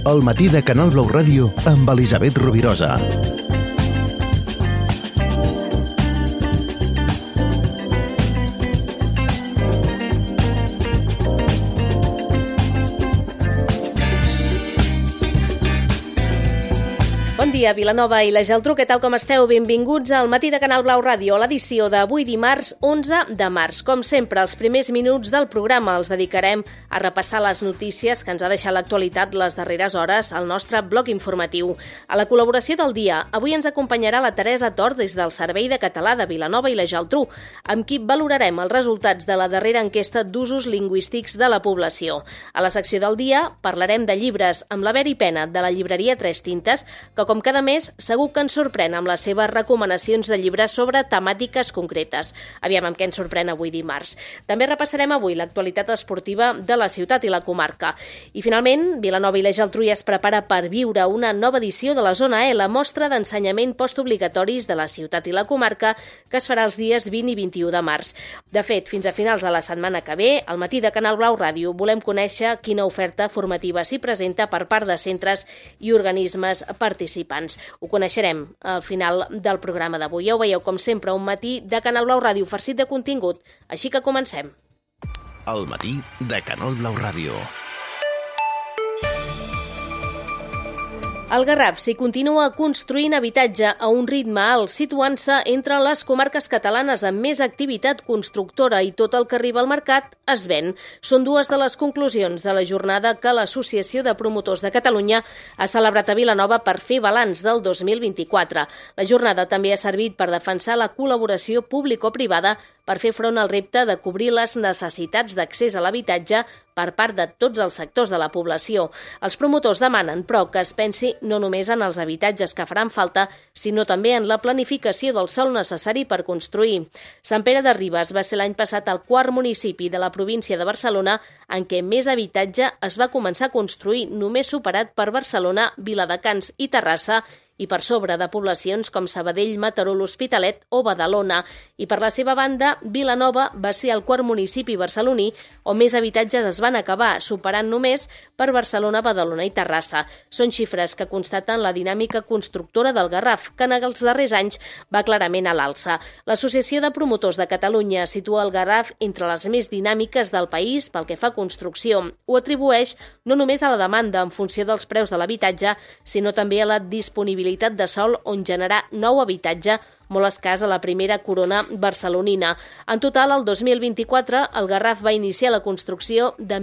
El matí de Canal Blau Ràdio amb Elisabet Rovirosa. Bon dia, Vilanova i la Geltrú, què tal com esteu? Benvinguts al matí de Canal Blau Ràdio, l'edició d'avui dimarts 11 de març. Com sempre, els primers minuts del programa els dedicarem a repassar les notícies que ens ha deixat l'actualitat les darreres hores al nostre bloc informatiu. A la col·laboració del dia, avui ens acompanyarà la Teresa Tor des del Servei de Català de Vilanova i la Geltrú, amb qui valorarem els resultats de la darrera enquesta d'usos lingüístics de la població. A la secció del dia parlarem de llibres amb la Veri Pena de la llibreria Tres Tintes, que com cada mes segur que ens sorprèn amb les seves recomanacions de llibres sobre temàtiques concretes. Aviam amb què ens sorprèn avui dimarts. També repassarem avui l'actualitat esportiva de la ciutat i la comarca. I finalment, Vilanova i la Geltrú ja es prepara per viure una nova edició de la Zona E, la mostra d'ensenyament postobligatoris de la ciutat i la comarca, que es farà els dies 20 i 21 de març. De fet, fins a finals de la setmana que ve, al matí de Canal Blau Ràdio, volem conèixer quina oferta formativa s'hi presenta per part de centres i organismes participants. Ho coneixerem al final del programa d'avui. Ja ho veieu, com sempre, un matí de Canal Blau Ràdio farcit de contingut. Així que comencem. El matí de Canal Blau Ràdio. El Garraf s'hi continua construint habitatge a un ritme alt, situant-se entre les comarques catalanes amb més activitat constructora, i tot el que arriba al mercat es ven. Són dues de les conclusions de la jornada que l'Associació de Promotors de Catalunya ha celebrat a Vilanova per fer balanç del 2024. La jornada també ha servit per defensar la col·laboració público-privada per fer front al repte de cobrir les necessitats d'accés a l'habitatge per part de tots els sectors de la població. Els promotors demanen, però, que es pensi no només en els habitatges que faran falta, sinó també en la planificació del sòl necessari per construir. Sant Pere de Ribes va ser l'any passat el quart municipi de la província de Barcelona en què més habitatge es va començar a construir, només superat per Barcelona, Viladecans i Terrassa, i per sobre de poblacions com Sabadell, Mataró, l'Hospitalet o Badalona. I per la seva banda, Vilanova va ser el quart municipi barceloní on més habitatges es van acabar, superant només per Barcelona, Badalona i Terrassa. Són xifres que constaten la dinàmica constructora del Garraf, que en els darrers anys va clarament a l'alça. L'Associació de Promotors de Catalunya situa el Garraf entre les més dinàmiques del país pel que fa a construcció. Ho atribueix no només a la demanda en funció dels preus de l'habitatge, sinó també a la disponibilitat de sòl on generar nou habitatge, molt escàs a la primera corona barcelonina. En total, el 2024, el Garraf va iniciar la construcció de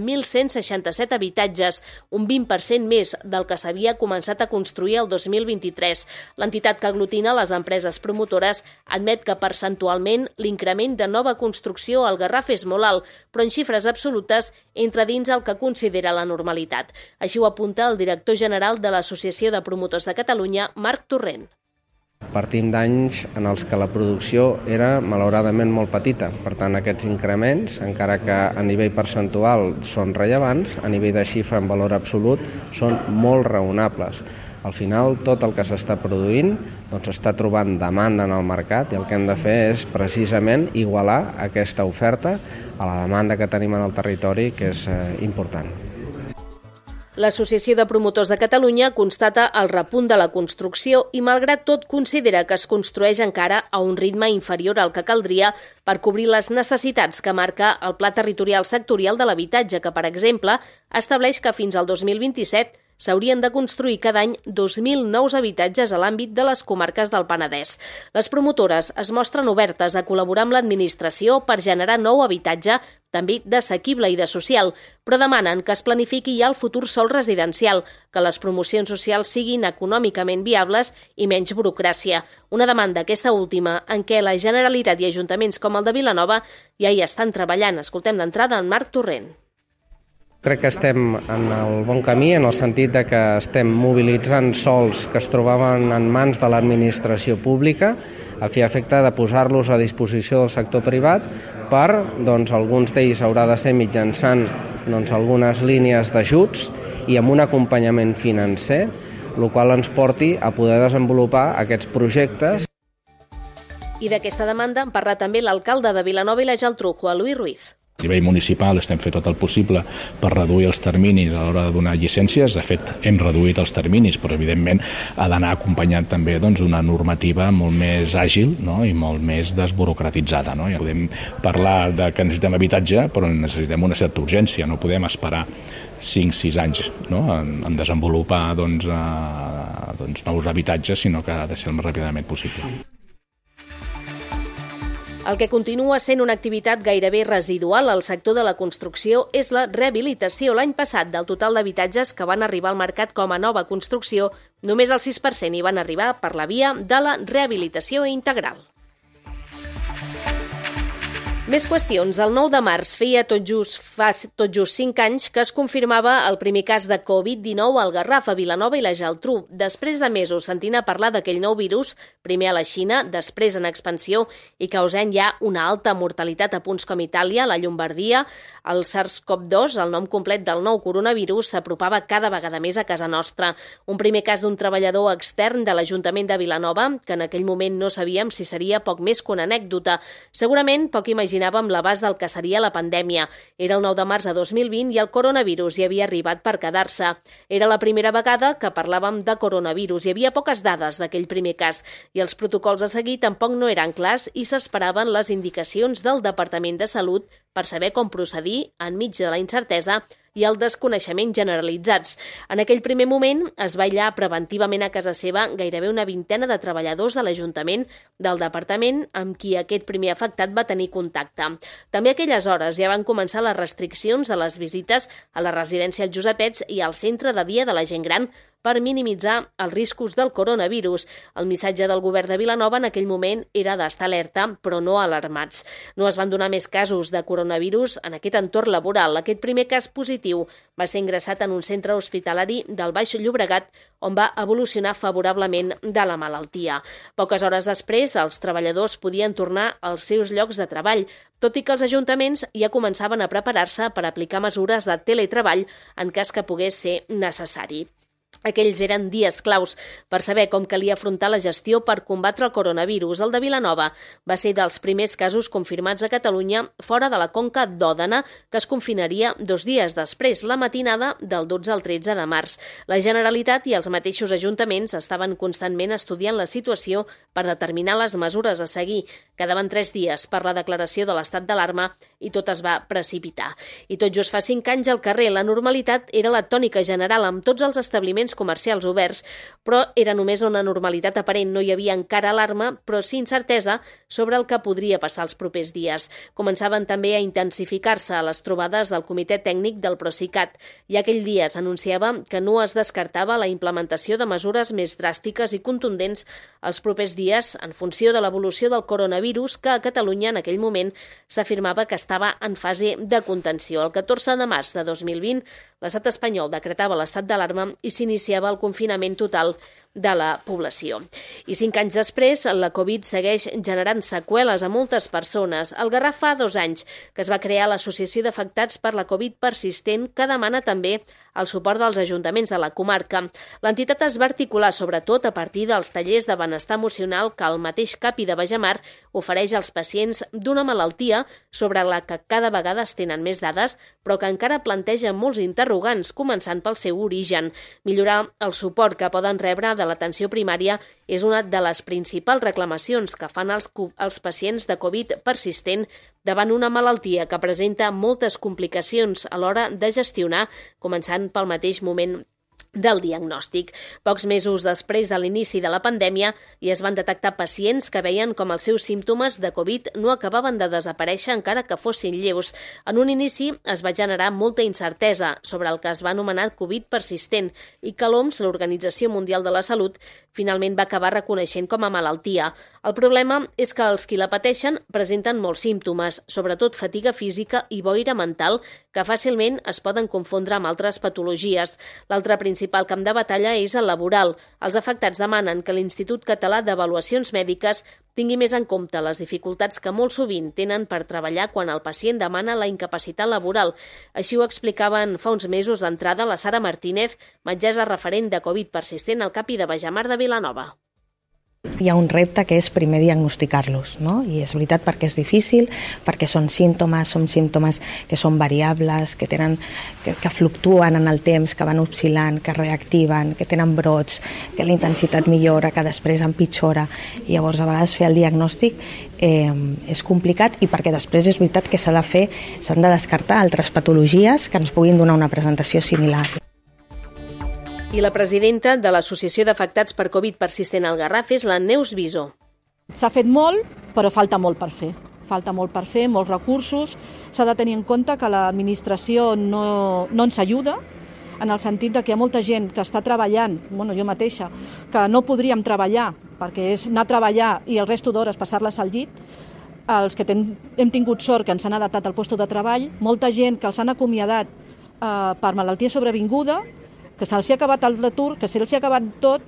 1.167 habitatges, un 20% més del que s'havia començat a construir el 2023. L'entitat que aglutina les empreses promotores admet que percentualment l'increment de nova construcció al Garraf és molt alt, però en xifres absolutes entra dins el que considera la normalitat. Així ho apunta el director general de l'Associació de Promotors de Catalunya, Marc Torrent. Partim d'anys en els que la producció era malauradament molt petita. Per tant, aquests increments, encara que a nivell percentual són rellevants, a nivell de xifra en valor absolut són molt raonables. Al final, tot el que s'està produint està trobant demanda en el mercat, i el que hem de fer és precisament igualar aquesta oferta a la demanda que tenim en el territori, que és important. L'Associació de Promotors de Catalunya constata el repunt de la construcció i, malgrat tot, considera que es construeix encara a un ritme inferior al que caldria per cobrir les necessitats que marca el Pla Territorial Sectorial de l'Habitatge, que, per exemple, estableix que fins al 2027 s'haurien de construir cada any 2.000 nous habitatges a l'àmbit de les comarques del Penedès. Les promotores es mostren obertes a col·laborar amb l'administració per generar nou habitatge, també d'assequible i de social, però demanen que es planifiqui ja el futur sòl residencial, que les promocions socials siguin econòmicament viables i menys burocràcia. Una demanda, aquesta última, en què la Generalitat i ajuntaments com el de Vilanova ja hi estan treballant. Escoltem d'entrada en Marc Torrent. Crec que estem en el bon camí, en el sentit de que estem mobilitzant sòls que es trobaven en mans de l'administració pública a fi i efecte de posar-los a disposició del sector privat per, alguns d'ells haurà de ser mitjançant algunes línies d'ajuts i amb un acompanyament financer, el qual ens porti a poder desenvolupar aquests projectes. I d'aquesta demanda en parla també l'alcalde de Vilanova i la Geltrú, Juan Luis Ruiz. A nivell municipal estem fent tot el possible per reduir els terminis a l'hora de donar llicències. De fet, hem reduït els terminis, però evidentment ha d'anar acompanyat també d'una normativa molt més àgil, no? I molt més desburocratitzada. No? Ja podem parlar de que necessitem habitatge, però necessitem una certa urgència. No podem esperar 5-6 anys, no? en desenvolupar nous habitatges, sinó que ha de ser el més ràpidament possible. El que continua sent una activitat gairebé residual al sector de la construcció és la rehabilitació. L'any passat, del total d'habitatges que van arribar al mercat com a nova construcció, només el 6% hi van arribar per la via de la rehabilitació integral. Més qüestions. El 9 de març fa tot just 5 anys que es confirmava el primer cas de Covid-19 al Garraf, a Vilanova i la Geltrú. Després de mesos sentint a parlar d'aquell nou virus, primer a la Xina, després en expansió i causant ja una alta mortalitat a punts com Itàlia, la Llombardia, el SARS-CoV-2, el nom complet del nou coronavirus, s'apropava cada vegada més a casa nostra. Un primer cas d'un treballador extern de l'Ajuntament de Vilanova, que en aquell moment no sabíem si seria poc més que una anècdota. Segurament poc imaginàvem l'abast del que seria la pandèmia. Era el 9 de març de 2020 i el coronavirus hi havia arribat per quedar-se. Era la primera vegada que parlàvem de coronavirus. Hi havia poques dades d'aquell primer cas i els protocols a seguir tampoc no eren clars i s'esperaven les indicacions del Departament de Salut per saber com procedir enmig de la incertesa i el desconeixement generalitzats. En aquell primer moment es va aïllar preventivament a casa seva gairebé una vintena de treballadors de l'Ajuntament del departament amb qui aquest primer afectat va tenir contacte. També a aquelles hores ja van començar les restriccions a les visites a la residència Els Josepets i al centre de dia de la gent gran per minimitzar els riscos del coronavirus. El missatge del govern de Vilanova en aquell moment era d'estar alerta, però no alarmats. No es van donar més casos de coronavirus en aquest entorn laboral. Aquest primer cas positiu va ser ingressat en un centre hospitalari del Baix Llobregat, on va evolucionar favorablement de la malaltia. Poques hores després, els treballadors podien tornar als seus llocs de treball, tot i que els ajuntaments ja començaven a preparar-se per aplicar mesures de teletreball en cas que pogués ser necessari. Aquells eren dies claus per saber com calia afrontar la gestió per combatre el coronavirus. El de Vilanova va ser dels primers casos confirmats a Catalunya fora de la conca d'Òdena, que es confinaria 2 dies després, la matinada del 12 al 13 de març. La Generalitat i els mateixos ajuntaments estaven constantment estudiant la situació per determinar les mesures a seguir. Quedaven 3 dies per la declaració de l'estat d'alarma i tot es va precipitar. I tot just fa 5 anys al carrer, la normalitat era la tònica general amb tots els establiments comercials oberts, però era només una normalitat aparent. No hi havia encara alarma, però sí incertesa sobre el que podria passar els propers dies. Començaven també a intensificar-se les trobades del comitè tècnic del Procicat, i aquell dia s'anunciava que no es descartava la implementació de mesures més dràstiques i contundents els propers dies en funció de l'evolució del coronavirus, que a Catalunya en aquell moment s'afirmava que estava en fase de contenció. El 14 de març de 2020, l'estat espanyol decretava l'estat d'alarma i s'iniciava el confinament total de la població. I 5 anys després, la Covid segueix generant seqüeles a moltes persones. Al Garraf fa 2 anys que es va crear l'Associació d'Afectats per la Covid persistent, que demana també el suport dels ajuntaments de la comarca. L'entitat es va articular sobretot a partir dels tallers de benestar emocional que el mateix CAPI de Bajamar ofereix als pacients d'una malaltia sobre la que cada vegada es tenen més dades, però que encara planteja molts interrogants, començant pel seu origen. Millorar el suport que poden rebre de l'atenció primària és una de les principals reclamacions que fan els pacients de Covid persistent davant una malaltia que presenta moltes complicacions a l'hora de gestionar, començant pel mateix moment del diagnòstic. Pocs mesos després de l'inici de la pandèmia i es van detectar pacients que veien com els seus símptomes de Covid no acabaven de desaparèixer encara que fossin lleus. En un inici es va generar molta incertesa sobre el que es va anomenar Covid persistent i que l'OMS, l'Organització Mundial de la Salut, finalment va acabar reconeixent com a malaltia. El problema és que els qui la pateixen presenten molts símptomes, sobretot fatiga física i boira mental, que fàcilment es poden confondre amb altres patologies. L'altre principal camp de batalla és el laboral. Els afectats demanen que l'Institut Català d'Avaluacions Mèdiques tingui més en compte les dificultats que molt sovint tenen per treballar quan el pacient demana la incapacitat laboral. Així ho explicaven fa uns mesos d'entrada la Sara Martínez, metgessa referent de Covid persistent al CAPI de Bajamar de Vilanova. Hi ha un repte que és primer diagnosticar-los, no? I és veritat perquè és difícil, perquè són símptomes que són variables, que fluctuen en el temps, que van oscil·lant, que reactiven, que tenen brots, que la intensitat millora, que després empitjora. I llavors a vegades fer el diagnòstic és complicat, i perquè després és veritat que s'han de descartar altres patologies que ens puguin donar una presentació similar. I la presidenta de l'Associació d'Afectats per Covid persistent al Garraf és la Neus Bisó. S'ha fet molt, però falta molt per fer. Falta molt per fer, molts recursos. S'ha de tenir en compte que l'administració no ens ajuda, en el sentit de que hi ha molta gent que està treballant, jo mateixa, que no podríem treballar, perquè és anar a treballar i el resto d'hores passar-les al llit. Els que hem tingut sort que ens han adaptat al lloc de treball, molta gent que els han acomiadat per malaltia sobrevinguda, que se'ls ha acabat l'atur, que se'ls ha acabat tot.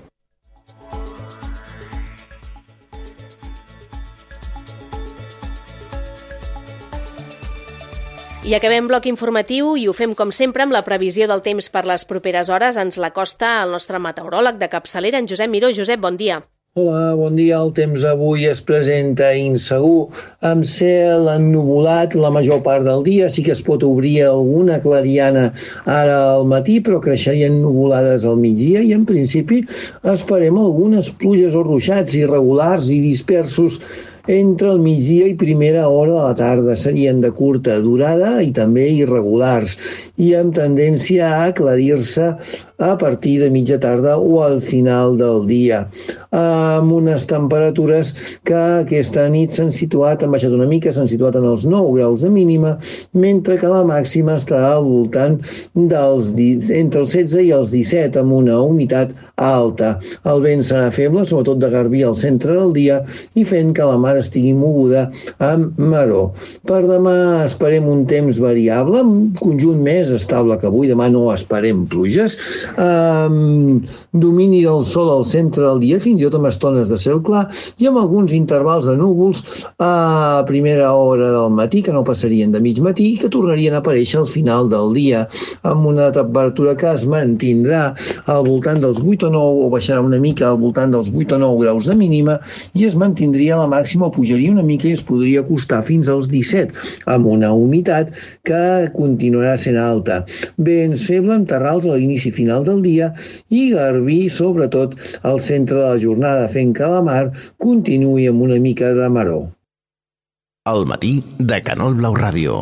I acabem bloc informatiu i ho fem com sempre amb la previsió del temps per les properes hores. Ens l'acosta el nostre meteoròleg de capçalera, en Josep Miró. Josep, bon dia. Hola, bon dia. El temps avui es presenta insegur, amb cel ennuvolat la major part del dia. Sí que es pot obrir alguna clariana ara al matí, però creixerien nuvolades al migdia i en principi esperem algunes pluges o ruixats irregulars i dispersos entre el migdia i primera hora de la tarda. Serien de curta durada i també irregulars i amb tendència a aclarir-se a partir de mitja tarda o al final del dia, amb unes temperatures que aquesta nit han baixat una mica, s'han situat en els 9 graus de mínima, mentre que la màxima estarà al voltant entre els 16 i els 17, amb una humitat alta. El vent serà feble, sobretot de garbí al centre del dia, i fent que la mar estigui moguda amb maror. Per demà esperem un temps variable, un conjunt més estable que avui. Demà no esperem pluges, domini del sol al centre del dia, fins i tot amb estones de cel clar i amb alguns intervals de núvols a primera hora del matí, que no passarien de mig matí i que tornarien a aparèixer al final del dia, amb una temperatura que es mantindrà al voltant dels 8 o 9, o baixarà una mica al voltant dels 8 o 9 graus de mínima, i es mantindria la màxima, o pujaria una mica i es podria acostar fins als 17, amb una humitat que continuarà sent alta. Vents febles amb terrals a l'inici final del dia i garbí, sobretot al centre de la jornada, fent que la mar continuï amb una mica de maror. Al matí de Canal Blau Ràdio.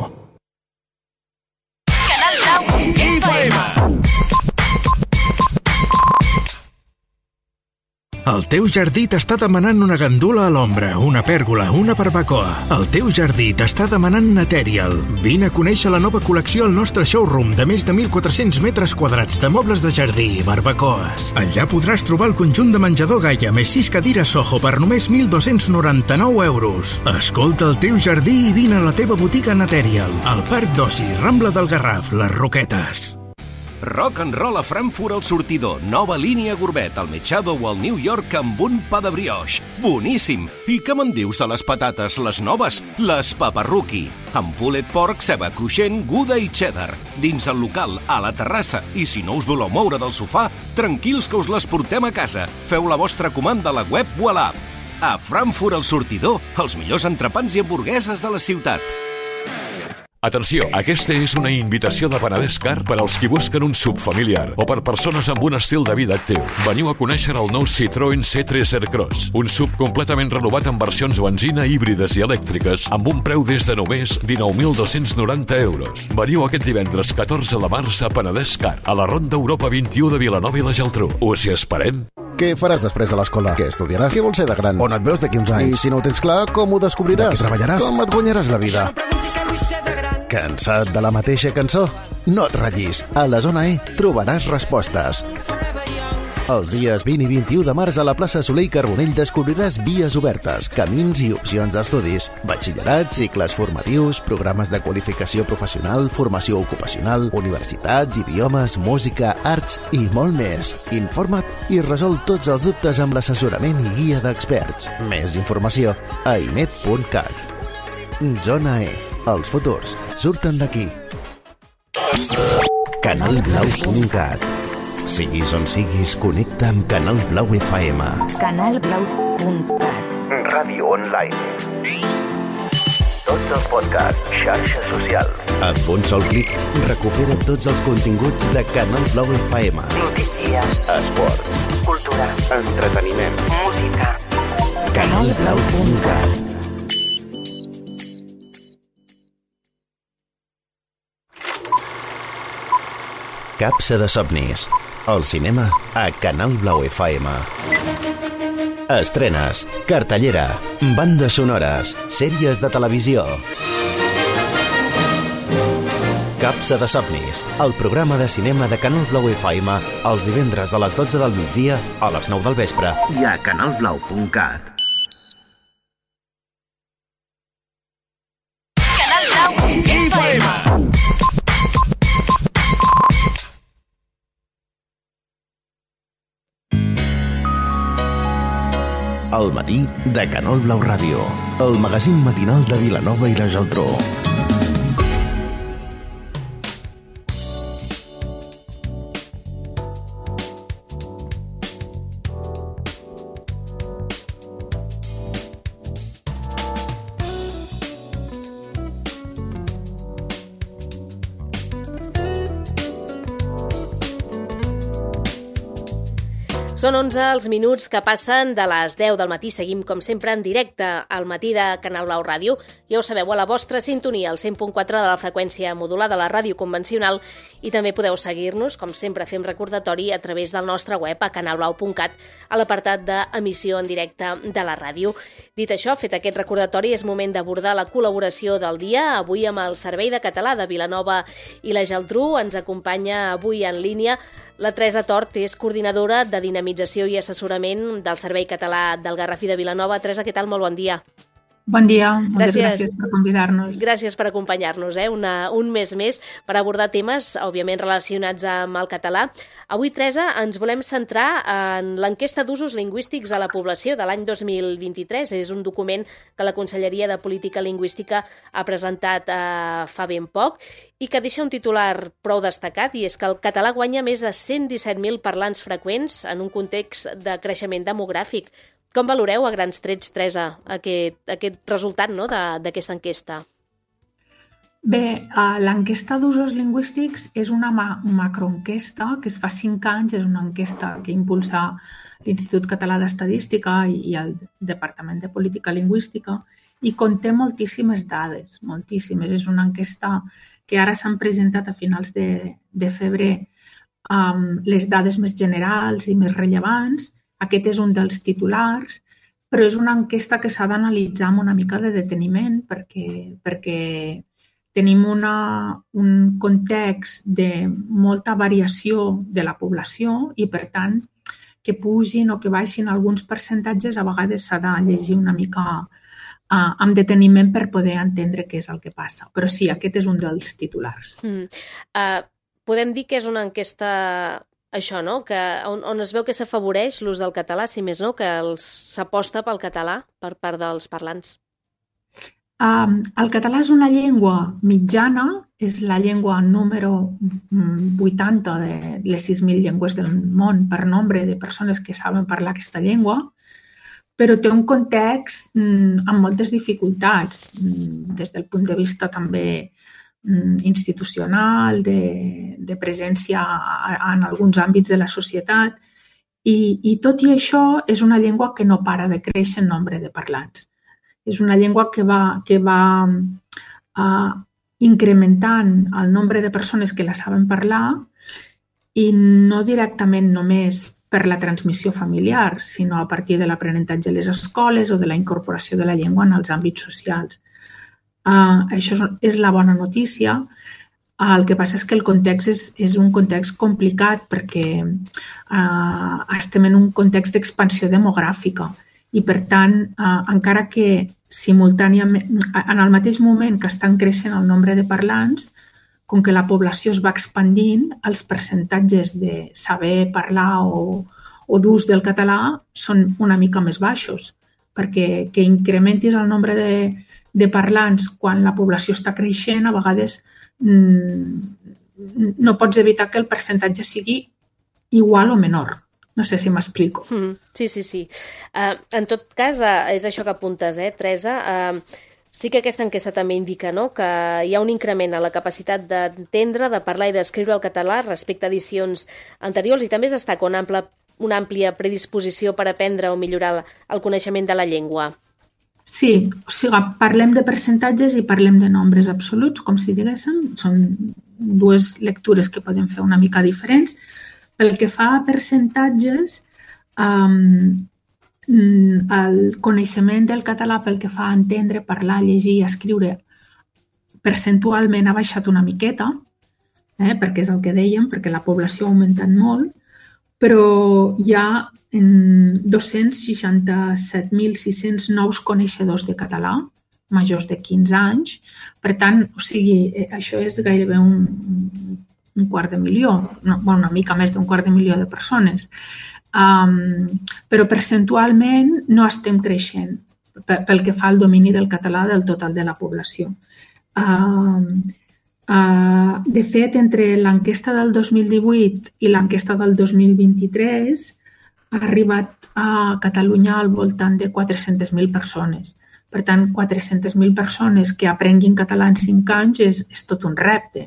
Canal Blau FM. El teu jardí t'està demanant una gandula a l'ombra, una pèrgola, una barbacoa. El teu jardí t'està demanant Naterial. Vine a conèixer la nova col·lecció al nostre showroom de més de 1.400 metres quadrats de mobles de jardí i barbacoes. Allà podràs trobar el conjunt de menjador Gaia més 6 cadires Soho per només 1.299 euros. Escolta el teu jardí i vine a la teva botiga Naterial, al Parc d'Oci, Rambla del Garraf, Les Roquetes. Rock and Roll a Frankfurt al Sortidor. Nova línia gourmet, al Machado o al New York amb un pa de brioche. Boníssim! I què me'n dius de les patates, les noves? Les Paparruki. Amb pulled pork, ceba cruixent, guda i cheddar. Dins el local, a la terrassa. I si no us voleu moure del sofà, tranquils que us les portem a casa. Feu la vostra comanda a la web o a l'app. A Frankfurt al Sortidor, els millors entrepans i hamburgueses de la ciutat. Atenció, aquesta és una invitació de Penedès Car per als qui busquen un SUV familiar o per persones amb un estil de vida actiu. Veniu a conèixer el nou Citroën C3 Aircross, un SUV completament renovat amb versions benzina, híbrides i elèctriques, amb un preu des de només 19.290 euros. Veniu aquest divendres 14 de març a Penedès Car, a la Ronda Europa 21 de Vilanova i la Geltrú. Us hi esperem. Què faràs després de l'escola? Què estudiaràs? Què vols ser de gran? On et veus d'aquí uns anys? I si no ho tens clar, com ho descobriràs? De què treballaràs? Com et guanyaràs la vida? Cansat de la mateixa cançó? No et ratllis. A la Zona E trobaràs respostes. Els dies 20 i 21 de març a la plaça Soler i Carbonell descobriràs vies obertes, camins i opcions d'estudis, batxillerat, cicles formatius, programes de qualificació professional, formació ocupacional, universitats, idiomes, música, arts i molt més. Informa't i resol tots els dubtes amb l'assessorament i guia d'experts. Més informació a imet.cat. Zona E. Els futurs surten d'aquí. Canalblau.cat. Siguis on siguis, connecta amb Canal Blau FM. Canal Blau. canalblau.cat. Ràdio online. Tots els podcasts, xarxes socials. Amb un sol clic, recupera tots els continguts de Canal Blau FM. Notícies. Esports. Cultura. Entreteniment. Música. canalblau.cat. Capsa de somnis. El cinema a Canal Blau FM. Estrenes, cartellera, bandes sonores, sèries de televisió. Capsa de somnis, el programa de cinema de Canal Blau FM, els divendres a les 12 del migdia, a les 9 del vespre i a canalblau.cat. Canal Blau FM. El matí de Canal Blau Ràdio, el magazín matinal de Vilanova i la Geltrú. Són 11 els minuts que passen de les 10 del matí. Seguim, com sempre, en directe al matí de Canal Blau Ràdio. Ja ho sabeu, a la vostra sintonia, el 100.4 de la freqüència modulada de la ràdio convencional, i també podeu seguir-nos, com sempre fem recordatori, a través del nostre web a canalblau.cat, a l'apartat d'emissió en directe de la ràdio. Dit això, fet aquest recordatori, és moment d'abordar la col·laboració del dia. Avui amb el Servei de Català de Vilanova i la Geltrú ens acompanya avui en línia la Teresa Tort, és coordinadora de dinamització i assessorament del Servei Català del Garraf i de Vilanova. Teresa, què tal? Molt bon dia. Bon dia, moltes gràcies per convidar-nos. Gràcies per acompanyar-nos, un mes més per abordar temes, òbviament, relacionats amb el català. Avui, Teresa, ens volem centrar en l'enquesta d'usos lingüístics a la població de l'any 2023. És un document que la Conselleria de Política Lingüística ha presentat fa ben poc i que deixa un titular prou destacat, i és que el català guanya més de 117.000 parlants freqüents en un context de creixement demogràfic. Com valoreu a grans trets, Teresa, aquest resultat, no, d'aquesta enquesta? Bé, l'enquesta d'usos lingüístics és una macroenquesta que es fa 5 anys, és una enquesta que impulsa l'Institut Català d'Estadística i el Departament de Política Lingüística i conté moltíssimes dades, moltíssimes. És una enquesta que ara s'han presentat a finals de febrer les dades més generals i més rellevants. Aquest és un dels titulars, però és una enquesta que s'ha d'analitzar amb una mica de deteniment perquè tenim un context de molta variació de la població i, per tant, que pugin o que baixin alguns percentatges, a vegades s'ha de llegir una mica amb deteniment per poder entendre què és el que passa. Però sí, aquest és un dels titulars. Podem dir que és una enquesta... Això, no? On es veu que s'afavoreix l'ús del català, si més no, que s'aposta pel català per part dels parlants. El català és una llengua mitjana, és la llengua número 80 de les 6.000 llengües del món per nombre de persones que saben parlar aquesta llengua, però té un context amb moltes dificultats, des del punt de vista també institucional, de presència en alguns àmbits de la societat, i tot i això és una llengua que no para de créixer en nombre de parlants. És una llengua que va incrementant el nombre de persones que la saben parlar, i no directament només per la transmissió familiar, sinó a partir de l'aprenentatge a les escoles o de la incorporació de la llengua en els àmbits socials. Això és la bona notícia. El que passa és que el context és un context complicat perquè estem en un context d'expansió demogràfica i, per tant, encara que simultàniament, en el mateix moment que estan creixent el nombre de parlants, com que la població es va expandint, els percentatges de saber parlar o d'ús del català són una mica més baixos, perquè que incrementis el nombre de parlants quan la població està creixent, a vegades no pots evitar que el percentatge sigui igual o menor. No sé si m'explico. Sí. En tot cas, és això que apuntes, Teresa. Sí que aquesta enquesta també indica, no?, que hi ha un increment a la capacitat d'entendre, de parlar i d'escriure el català respecte a edicions anteriors, i també es destaca una àmplia predisposició per aprendre o millorar el coneixement de la llengua. Sí, o sigui, parlem de percentatges i parlem de nombres absoluts, com si diguéssim. Són dues lectures que podem fer una mica diferents. Pel que fa a percentatges, el coneixement del català pel que fa a entendre, parlar, llegir i escriure percentualment ha baixat una miqueta, perquè és el que dèiem, perquè la població ha augmentat molt, però hi ha 267.600 nous coneixedors de català, majors de 15 anys. Per tant, o sigui, això és gairebé un quart de milió, una mica més d'un quart de milió de persones. Però percentualment no estem creixent pel que fa al domini del català del total de la població. De fet, entre l'enquesta del 2018 i l'enquesta del 2023 ha arribat a Catalunya al voltant de 400.000 persones. Per tant, 400.000 persones que aprenguin català en 5 anys és tot un repte.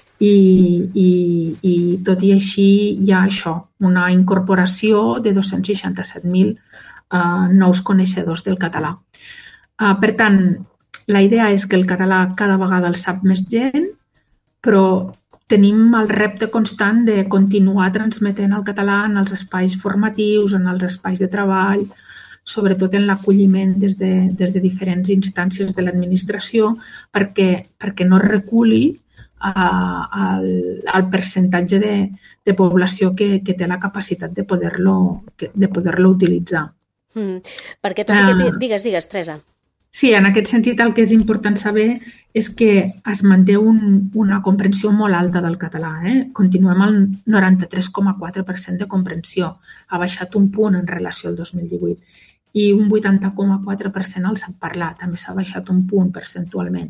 I tot i així hi ha això, una incorporació de 267.000 nous coneixedors del català. Per tant, la idea és que el català cada vegada el sap més gent, però tenim el repte constant de continuar transmetent el català en els espais formatius, en els espais de treball, sobretot en l'acolliment des de diferents instàncies de l'administració, perquè no reculi el percentatge de població que té la capacitat de poder-lo utilitzar. Perquè tot i que... Digues, Teresa. Sí, en aquest sentit el que és important saber és que es manté una comprensió molt alta del català. Continuem al 93,4% de comprensió. Ha baixat un punt en relació al 2018. I un 80,4% el sap parlar. També s'ha baixat un punt percentualment.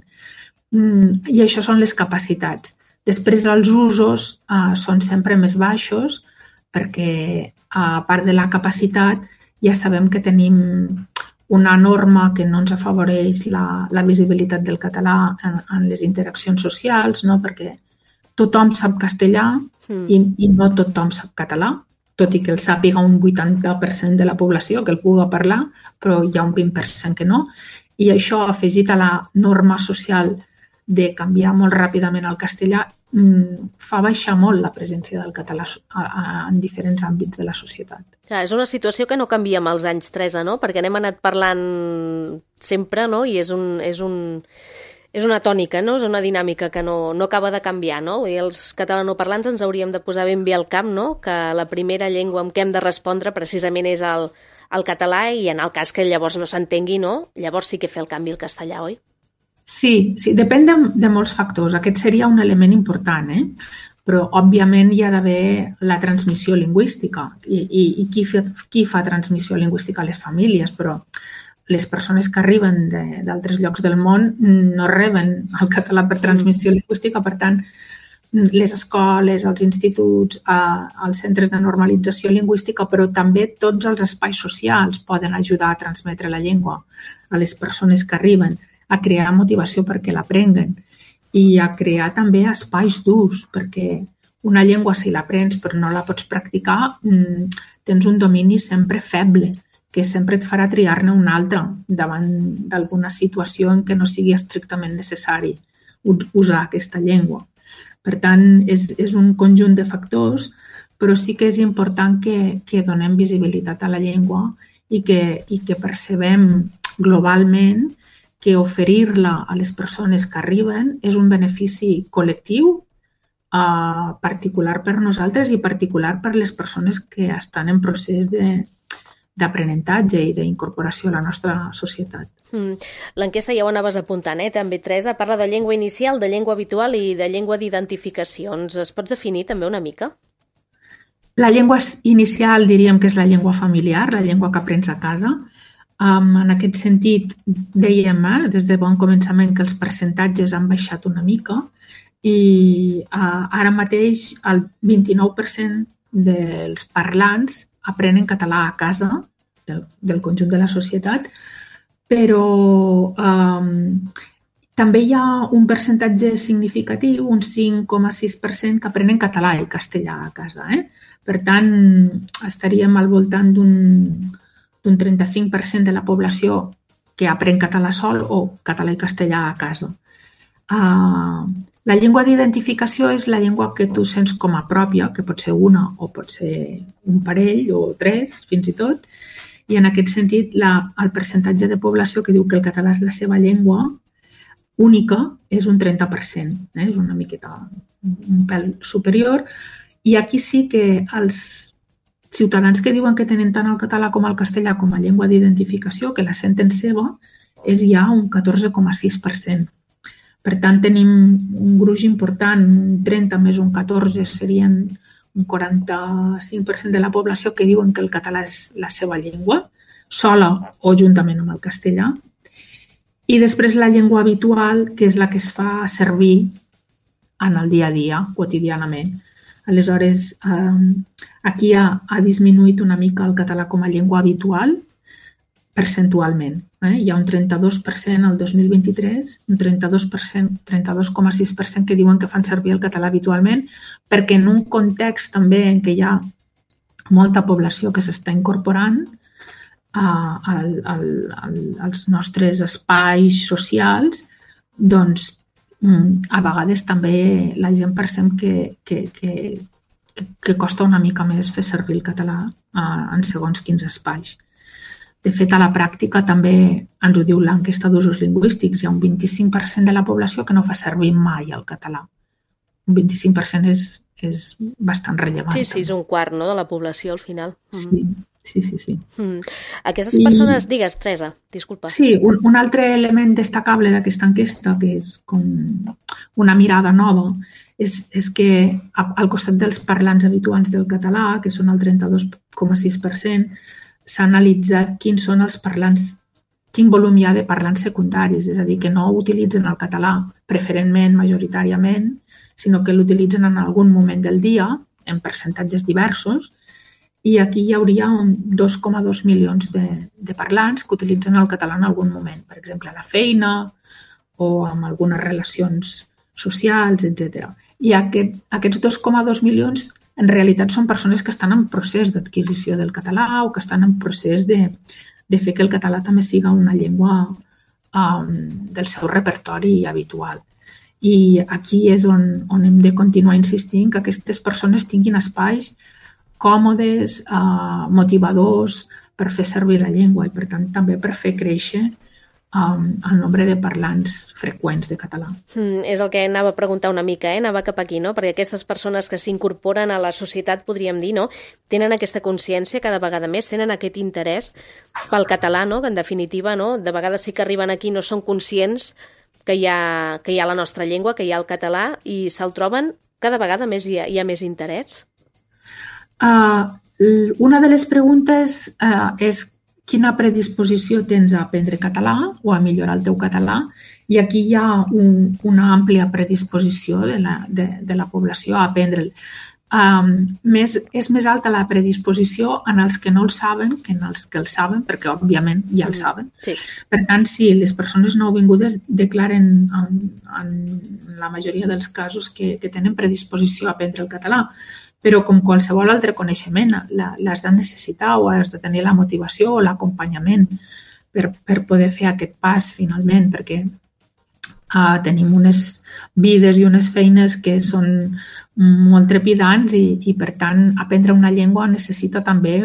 I això són les capacitats. Després els usos són sempre més baixos perquè a part de la capacitat ja sabem que tenim una norma que no ens afavoreix la visibilitat del català en les interaccions socials, no? Perquè tothom sap castellà i no tothom sap català, tot i que el sàpiga un 80% de la població que el pugui parlar, però hi ha un 20% que no. I això, afegit a la norma social de canviar molt ràpidament al castellà, fa baixar molt la presència del català en diferents àmbits de la societat. Clar, és una situació que no canvia amb els anys, Teresa, no? Perquè n'hem anat parlant sempre, no? I és una tònica, no? És una dinàmica que no acaba de canviar, no? I els catalanoparlants ens hauríem de posar ben bé al cap, no? Que la primera llengua amb què hem de respondre precisament és el català i en el cas que llavors no s'entengui, no? Llavors sí que fer el canvi al castellà, oi? Sí, depèn de molts factors. Aquest seria un element important, però òbviament hi ha d'haver la transmissió lingüística. I qui fa transmissió lingüística? Les famílies, però les persones que arriben d'altres llocs del món no reben el català per transmissió lingüística. Per tant, les escoles, els instituts, els centres de normalització lingüística, però també tots els espais socials poden ajudar a transmetre la llengua a les persones que arriben, a crear motivació perquè l'aprenguen i a crear també espais d'ús, perquè una llengua, si l'aprens però no la pots practicar, tens un domini sempre feble, que sempre et farà triar-ne una altra davant d'alguna situació en què no sigui estrictament necessari usar aquesta llengua. Per tant, és un conjunt de factors, però sí que és important que donem visibilitat a la llengua i que percebem globalment que oferir-la a les persones que arriben és un benefici col·lectiu, particular per nosaltres i particular per les persones que estan en procés d'aprenentatge i d'incorporació a la nostra societat. L'enquesta ja ho anaves apuntant, també, Teresa, parla de llengua inicial, de llengua habitual i de llengua d'identificació. Es pots definir també una mica? La llengua inicial diríem que és la llengua familiar, la llengua que aprens a casa. En aquest sentit, dèiem des de bon començament que els percentatges han baixat una mica i ara mateix el 29% dels parlants aprenen català a casa del conjunt de la societat, però també hi ha un percentatge significatiu, un 5,6% que aprenen català i castellà a casa. Per tant, estaríem al voltant d'un 35% de la població que aprèn català sol o català i castellà a casa. La llengua d'identificació és la llengua que tu sents com a pròpia, que pot ser una o pot ser un parell o 3, fins i tot, i en aquest sentit el percentatge de població que diu que el català és la seva llengua única és un 30%, és una miqueta, un pèl superior, i aquí sí que els ciutadans que diuen que tenen tant el català com el castellà com a llengua d'identificació, que la senten seva, és ja un 14,6%. Per tant, tenim un gruix important, un 30 més un 14 serien un 45% de la població que diuen que el català és la seva llengua, sola o juntament amb el castellà. I després la llengua habitual, que és la que es fa servir en el dia a dia, quotidianament. Aleshores, aquí ha disminuït una mica el català com a llengua habitual, percentualment. Hi ha un 32% el 2023, un 32,6% que diuen que fan servir el català habitualment, perquè en un context també en què hi ha molta població que s'està incorporant als nostres espais socials, doncs a vegades també la gent percep que costa una mica més fer servir el català en segons quins espais. De fet, a la pràctica també ens ho diu l'enquesta d'usos lingüístics. Hi ha un 25% de la població que no fa servir mai el català. Un 25% és bastant rellevant. Sí, és un quart, no?, de la població al final. Sí. Aquestes persones, digues, Teresa, disculpa. Sí, un altre element destacable d'aquesta enquesta, que és com una mirada nova, és que al costat dels parlants habituals del català, que són el 32,6%, s'ha analitzat quins són els parlants, quin volum hi ha de parlants secundaris, és a dir, que no utilitzen el català preferentment, majoritàriament, sinó que l'utilitzen en algun moment del dia, en percentatges diversos, i aquí hi hauria 2,2 milions de parlants que utilitzen el català en algun moment, per exemple, a la feina o amb algunes relacions socials, etc. I aquests 2,2 milions en realitat són persones que estan en procés d'adquisició del català o que estan en procés de fer que el català també siga una llengua del seu repertori habitual. I aquí és on hem de continuar insistint que aquestes persones tinguin espais còmodes, motivadors per fer servir la llengua i, per tant, també per fer créixer el nombre de parlants freqüents de català. És el que anava a preguntar una mica, anava cap aquí, no? Perquè aquestes persones que s'incorporen a la societat, podríem dir, no? Tenen aquesta consciència cada vegada més, tenen aquest interès pel català, no? Que en definitiva, no? De vegades sí que arriben aquí no són conscients que hi ha la nostra llengua, que hi ha el català, i se'l troben cada vegada més, hi ha més interès? Una de les preguntes és quina predisposició tens a aprendre català o a millorar el teu català, i aquí hi ha una àmplia predisposició de la població a aprendre'l. És més alta la predisposició en els que no el saben que en els que el saben, perquè òbviament ja el saben. Sí. Per tant, sí, les persones nouvingudes declaren en la majoria dels casos que tenen predisposició a aprendre el català, però com qualsevol altre coneixement l'has de necessitar o has de tenir la motivació o l'acompanyament per poder fer aquest pas finalment, perquè tenim unes vides i unes feines que són molt trepidants i per tant aprendre una llengua necessita també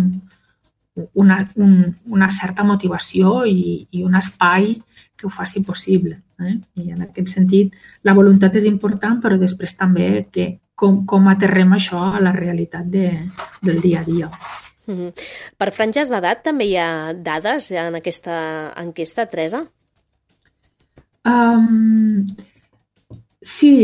una certa motivació i un espai que ho faci possible. I en aquest sentit la voluntat és important, però després també com aterrem això a la realitat del dia a dia. Per franges d'edat també hi ha dades en aquesta enquesta, Teresa? Sí,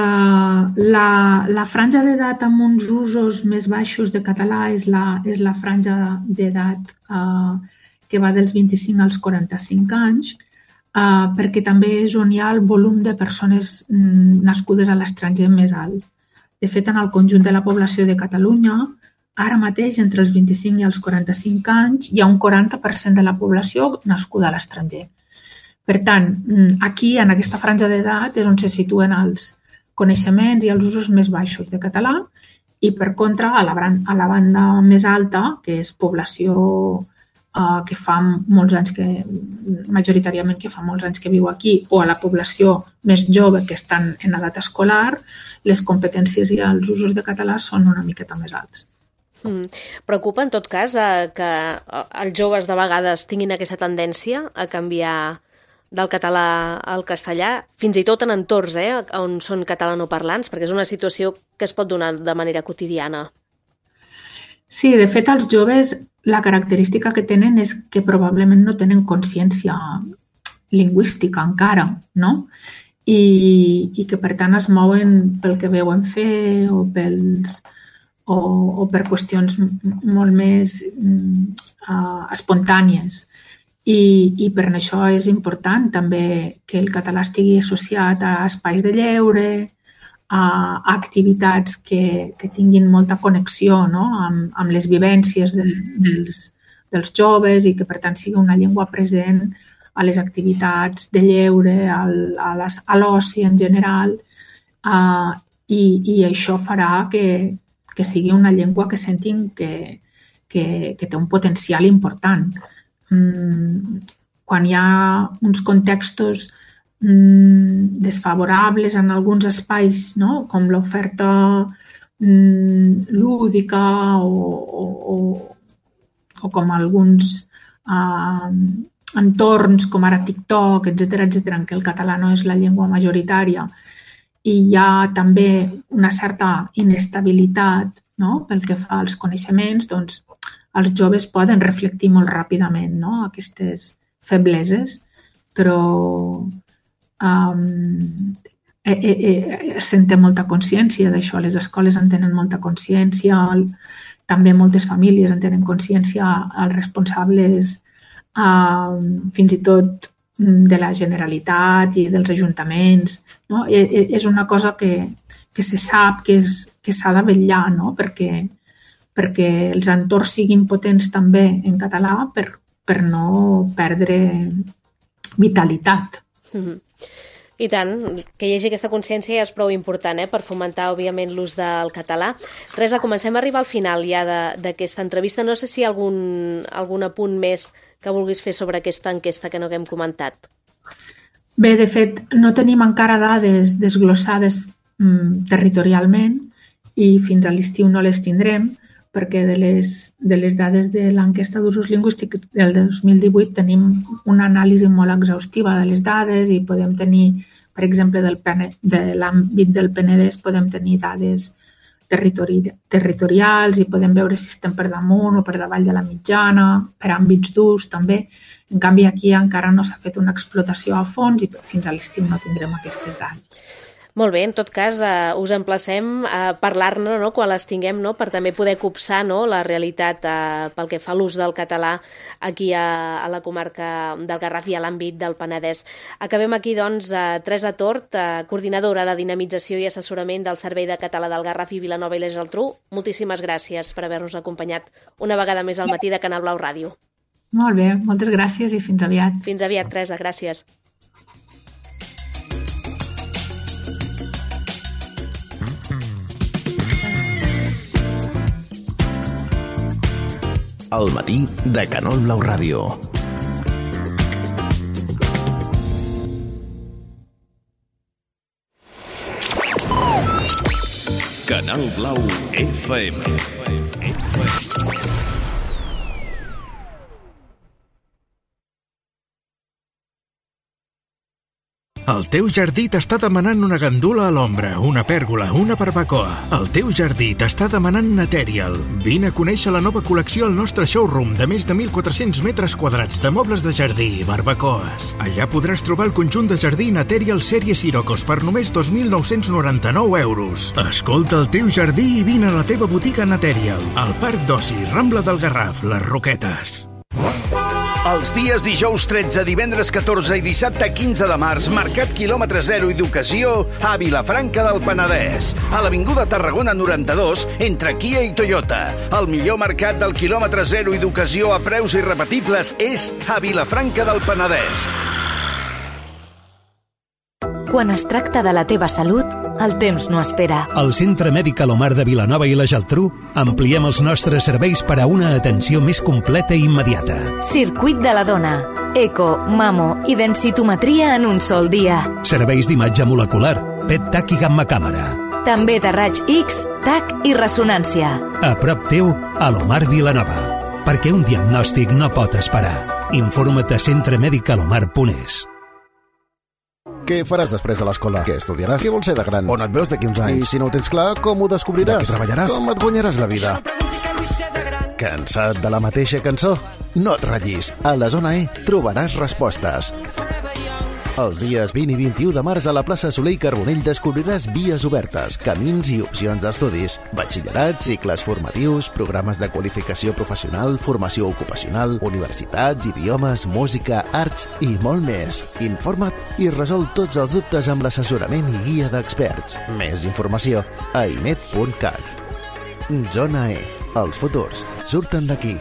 la franja d'edat amb uns usos més baixos de català és la franja d'edat que va dels 25 als 45 anys, perquè també és on hi ha el volum de persones nascudes a l'estranger més alt. De fet, en el conjunt de la població de Catalunya, ara mateix, entre els 25 i els 45 anys, hi ha un 40% de la població nascuda a l'estranger. Per tant, aquí, en aquesta franja d'edat, és on se situen els coneixements i els usos més baixos de català i, per contra, a la banda més alta, que és població que fa molts anys majoritàriament que fa molts anys que viu aquí, o a la població més jove que estan en edat escolar, les competències i els usos de català són una miqueta més alts. Preocupa, en tot cas, que els joves de vegades tinguin aquesta tendència a canviar del català al castellà, fins i tot en entorns on són catalanoparlants, perquè és una situació que es pot donar de manera quotidiana. Sí, de fet, els joves, la característica que tenen és que probablement no tenen consciència lingüística encara, no? I que, per tant, es mouen pel que veuen fer o per qüestions molt més espontànies. I per això és important també que el català estigui associat a espais de lleure, a activitats que tinguin molta connexió amb les vivències dels joves i que, per tant, sigui una llengua present a les activitats de lleure, a l'oci en general, i això farà que sigui una llengua que sentin que té un potencial important. Quan hi ha uns contextos desfavorables en alguns espais, com l'oferta lúdica o com alguns entorns com ara TikTok, etc., en què el català no és la llengua majoritària i hi ha també una certa inestabilitat pel que fa als coneixements, doncs els joves poden reflectir molt ràpidament aquestes febleses, però se'n té molta consciència d'això. Les escoles en tenen molta consciència, també moltes famílies en tenen consciència, els responsables fins i tot de la Generalitat i dels ajuntaments. És una cosa que se sap que s'ha de vetllar, perquè els entorns siguin potents també en català per no perdre vitalitat. I tant, que hi hagi aquesta consciència ja és prou important per fomentar, òbviament, l'ús del català. Teresa, comencem a arribar al final ja d'aquesta entrevista. No sé si hi ha algun apunt més que vulguis fer sobre aquesta enquesta que no haguem comentat. Bé, de fet, no tenim encara dades desglossades territorialment i fins a l'estiu no les tindrem, perquè de les dades de l'enquesta d'usos lingüístics del 2018 tenim una anàlisi molt exhaustiva de les dades i podem tenir, per exemple, de l'àmbit del Penedès, podem tenir dades territorials i podem veure si estem per damunt o per davall de la mitjana, per àmbits d'ús també. En canvi, aquí encara no s'ha fet una explotació a fons i fins a l'estiu no tindrem aquestes dades. Molt bé, en tot cas, us emplacem a parlar-ne quan les tinguem, per també poder copsar la realitat pel que fa a l'ús del català aquí a la comarca del Garraf i a l'àmbit del Penedès. Acabem aquí, doncs, Teresa Tort, coordinadora de dinamització i assessorament del Servei de Català del Garraf i Vilanova i la Geltrú. Moltíssimes gràcies per haver-nos acompanyat una vegada més al matí de Canal Blau Ràdio. Molt bé, moltes gràcies i fins aviat. Fins aviat, Teresa, gràcies. El matí de Canal Blau Ràdio. Canal Blau FM. El teu jardí t'està demanant una gandula a l'ombra, una pèrgola, una barbacoa. El teu jardí t'està demanant Naterial. Vine a conèixer la nova col·lecció al nostre showroom de més de 1.400 metres quadrats de mobles de jardí i barbacoes. Allà podràs trobar el conjunt de jardí Naterial sèrie Sirocos per només 2.999 euros. Escolta el teu jardí i vine a la teva botiga Naterial, al Parc d'Oci, Rambla del Garraf, Les Roquetes. Els dies dijous 13, divendres 14 i dissabte 15 de març, Mercat quilòmetre zero i d'ocasió a Vilafranca del Penedès. A l'avinguda Tarragona 92, entre Kia i Toyota. El millor mercat del quilòmetre zero i d'ocasió a preus irrepetibles és a Vilafranca del Penedès. Quan es tracta de la teva salut, el temps no espera. Al Centre Mèdic Alomar de Vilanova i la Geltrú ampliem els nostres serveis per a una atenció més completa i immediata. Circuit de la dona, eco, mamo i densitometria en un sol dia. Serveis d'imatge molecular, PET, TAC i gamma càmera. També de raig X, TAC i ressonància. A prop teu, Alomar Vilanova. Perquè un diagnòstic no pot esperar. Informa't a centremedicalomar.es. Què faràs després de l'escola? Què estudiaràs? Què vols ser de gran? On et veus d'aquí uns anys? I si no ho tens clar, com ho descobriràs? De què treballaràs? Com et guanyaràs la vida? Cansat de la mateixa cançó? No et ratllis. A la Zona E trobaràs respostes. Els dies 20 i 21 de març a la plaça Soler i Carbonell descobriràs vies obertes, camins i opcions d'estudis, batxillerat, cicles formatius, programes de qualificació professional, formació ocupacional, universitats, idiomes, música, arts i molt més. Informa't i resol tots els dubtes amb l'assessorament i guia d'experts. Més informació a inet.cat. Zona E. Els futurs surten d'aquí.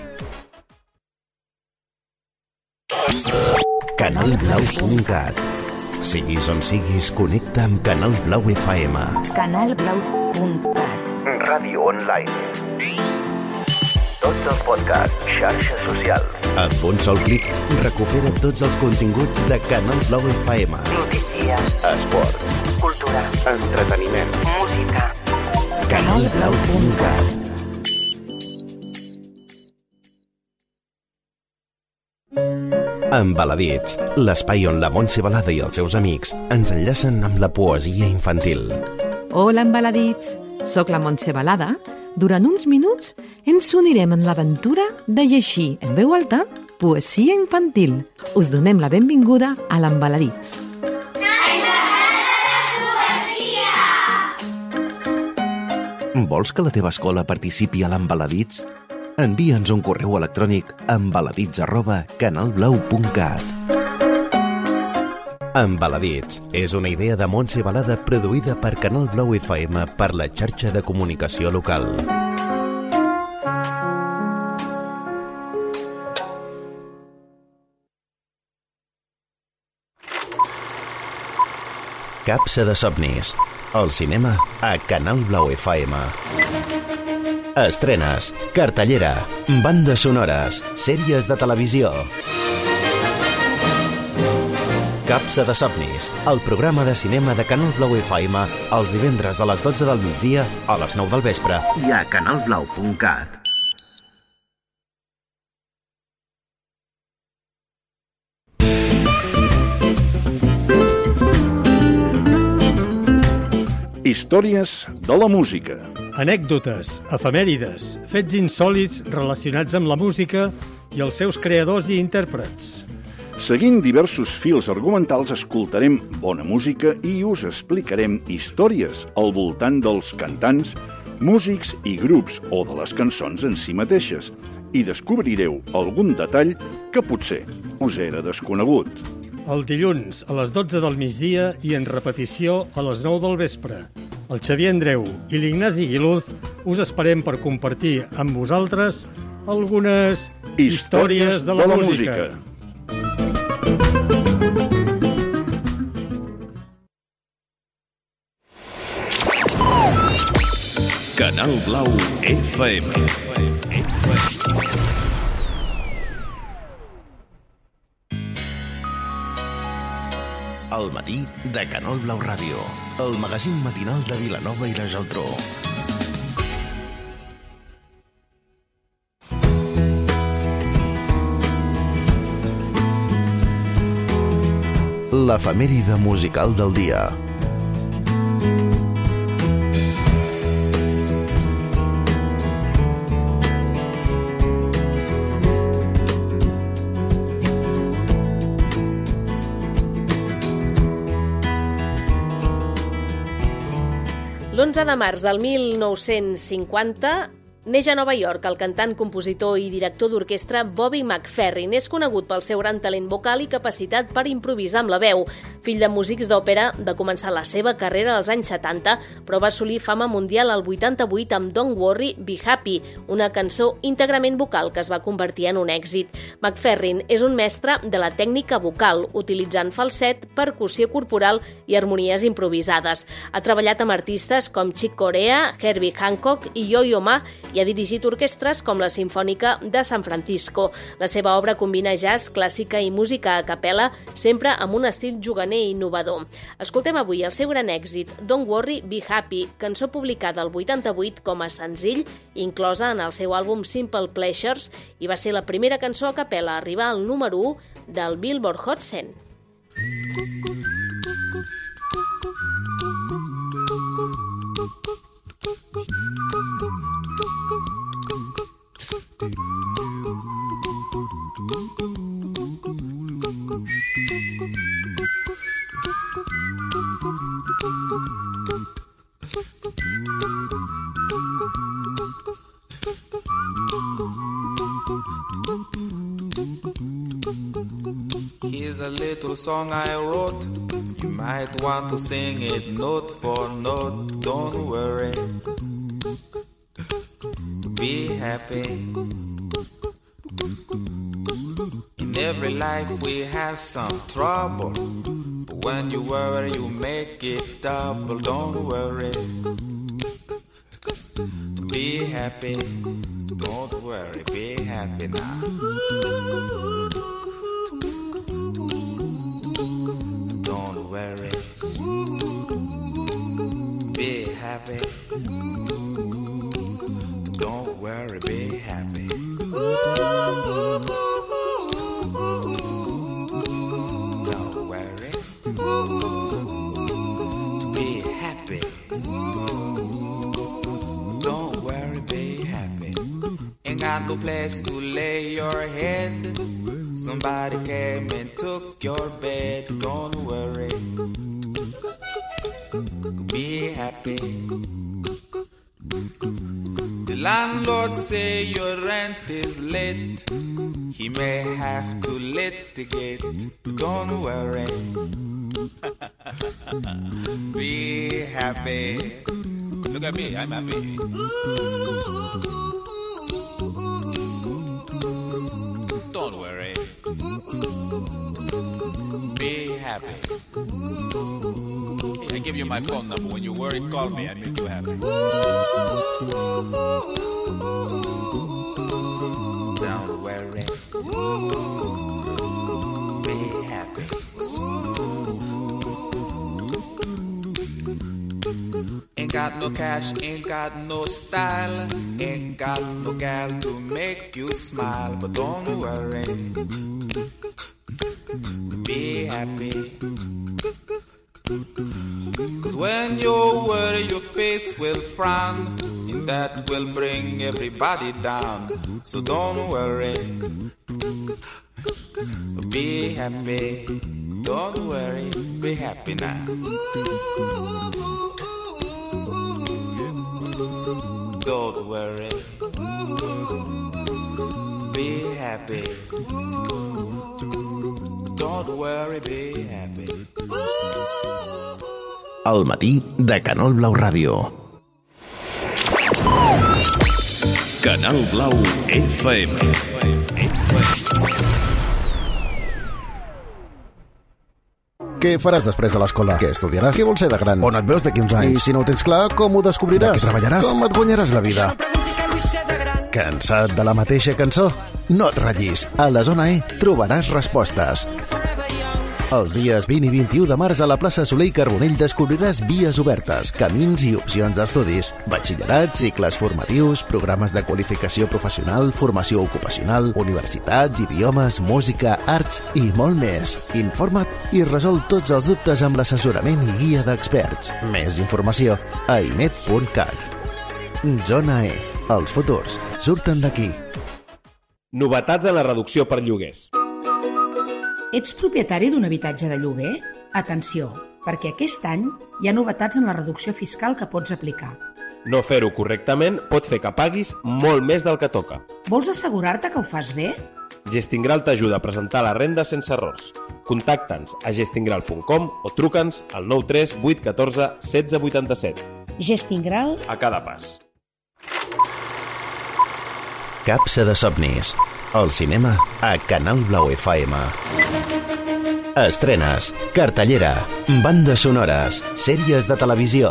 Canalblau.cat. Siguis on siguis, connecta amb Canal Blau FM. Canalblau.cat. Ràdio online. Tots els podcasts, xarxes socials. Amb un sol clic, recupera tots els continguts de Canal Blau FM. Notícies. Esports. Cultura. Entreteniment. Música. Canalblau.cat. Embaladits, l'espai on la Montse Balada i els seus amics ens enllacen amb la poesia infantil. Hola, embaladits! Soc la Montse Balada. Durant uns minuts ens unirem en l'aventura de llegir en veu alta poesia infantil. Us donem la benvinguda a l'Embaladits. Vols que la teva escola participi a l'Embaladits? Envia'ns un correu electrònic a embaladits@canalblau.cat. Embaladits és una idea de Montse Balada produïda per Canal Blau FM per la xarxa de comunicació local. Capsa de somnis. El cinema a Canal Blau FM. Estrenes, cartellera, bandes sonores, sèries de televisió. Capsa de somnis, el programa de cinema de Canal Blau FM els divendres a les 12 del migdia, a les 9 del vespre i a canalblau.cat. Històries de la música. Anècdotes, efemèrides, fets insòlits relacionats amb la música i els seus creadors i intèrprets. Seguint diversos fils argumentals, escoltarem bona música i us explicarem històries al voltant dels cantants, músics i grups o de les cançons en si mateixes i descobrireu algun detall que potser us era desconegut. El dilluns a les 12 del migdia i en repetició a les 9 del vespre. El Xavier Andreu i l'Ignasi Guiluz us esperem per compartir amb vosaltres algunes històries de la música. Canal Blau FM. El matí de Canal Blau Ràdio, el magazín matinal de Vilanova i la Geltrú. L'efemèride musical del dia. L'11 de març del 1950, Neix a Nova York el cantant, compositor i director d'orquestra Bobby McFerrin. És conegut pel seu gran talent vocal i capacitat per improvisar amb la veu. Fill de músics d'òpera, va començar la seva carrera als anys 70, però va assolir fama mundial al 88 amb Don't Worry, Be Happy, una cançó íntegrament vocal que es va convertir en un èxit. McFerrin és un mestre de la tècnica vocal, utilitzant falset, percussió corporal i harmonies improvisades. Ha treballat amb artistes com Chick Corea, Herbie Hancock i Yo-Yo Ma i ha dirigit orquestres com la Simfònica de San Francisco. La seva obra combina jazz, clàssica i música a capella, sempre amb un estil juganer i innovador. Escoltem avui el seu gran èxit, Don't Worry, Be Happy, cançó publicada al 88 com a senzill, inclosa en el seu àlbum Simple Pleasures, i va ser la primera cançó a capella a arribar al número 1 del Billboard Hot 100. Here's a little song I wrote. You might want to sing it note for note. Don't worry, be happy. In every life we have some trouble, but when you worry you make it double. Don't worry, be happy. Don't worry, be happy now. Don't worry, be happy. Don't worry, be happy. Don't worry, be happy. Don't worry, be happy. Ain't got no place to lay your head. Somebody came and took your bed. Don't worry, be happy. The landlord say your rent is late. He may have to litigate. Don't worry, be happy. Look at me, I'm happy. Don't worry, be happy. I give you my phone number. When you worry, call me. I make you happy. Don't worry, be happy. Ain't got no cash, ain't got no style, ain't got no gal to make you smile. But don't worry, be happy. Cause when you worry your face will frown, and that will bring everybody down. So don't worry, be happy. Don't worry, be happy now. Don't worry, be happy. Don't worry, be happy. Al matí de Canal Blau Ràdio. Canal Blau FM. Què faràs després de l'escola? Què estudiaràs? Què vols ser de gran? On et veus d'aquí uns anys? I si no ho tens clar, com ho descobriràs? De què treballaràs? Com et guanyaràs la vida? Cansat de la mateixa cançó? No et ratllis. A la Zona E trobaràs respostes. Els dies 20 i 21 de març a la plaça Soler i Carbonell descobriràs vies obertes, camins i opcions d'estudis, batxillerats, cicles formatius, programes de qualificació professional, formació ocupacional, universitats, idiomes, música, arts i molt més. Informa't i resol tots els dubtes amb l'assessorament i guia d'experts. Més informació a imet.cat. Zona E. Els futurs surten d'aquí. Novetats en la reducció per lloguers. Ets propietari d'un habitatge de lloguer? Atenció, perquè aquest any hi ha novetats en la reducció fiscal que pots aplicar. No fer-ho correctament pot fer que paguis molt més del que toca. Vols assegurar-te que ho fas bé? Gestingral t'ajuda a presentar la renda sense errors. Contacta'ns a gestingral.com o truca'ns al 93 814 1687. Gestingral. A cada pas. Capsa de somnis. El cinema a Canal Blau FM. Estrenes, cartellera, bandes sonores, sèries de televisió.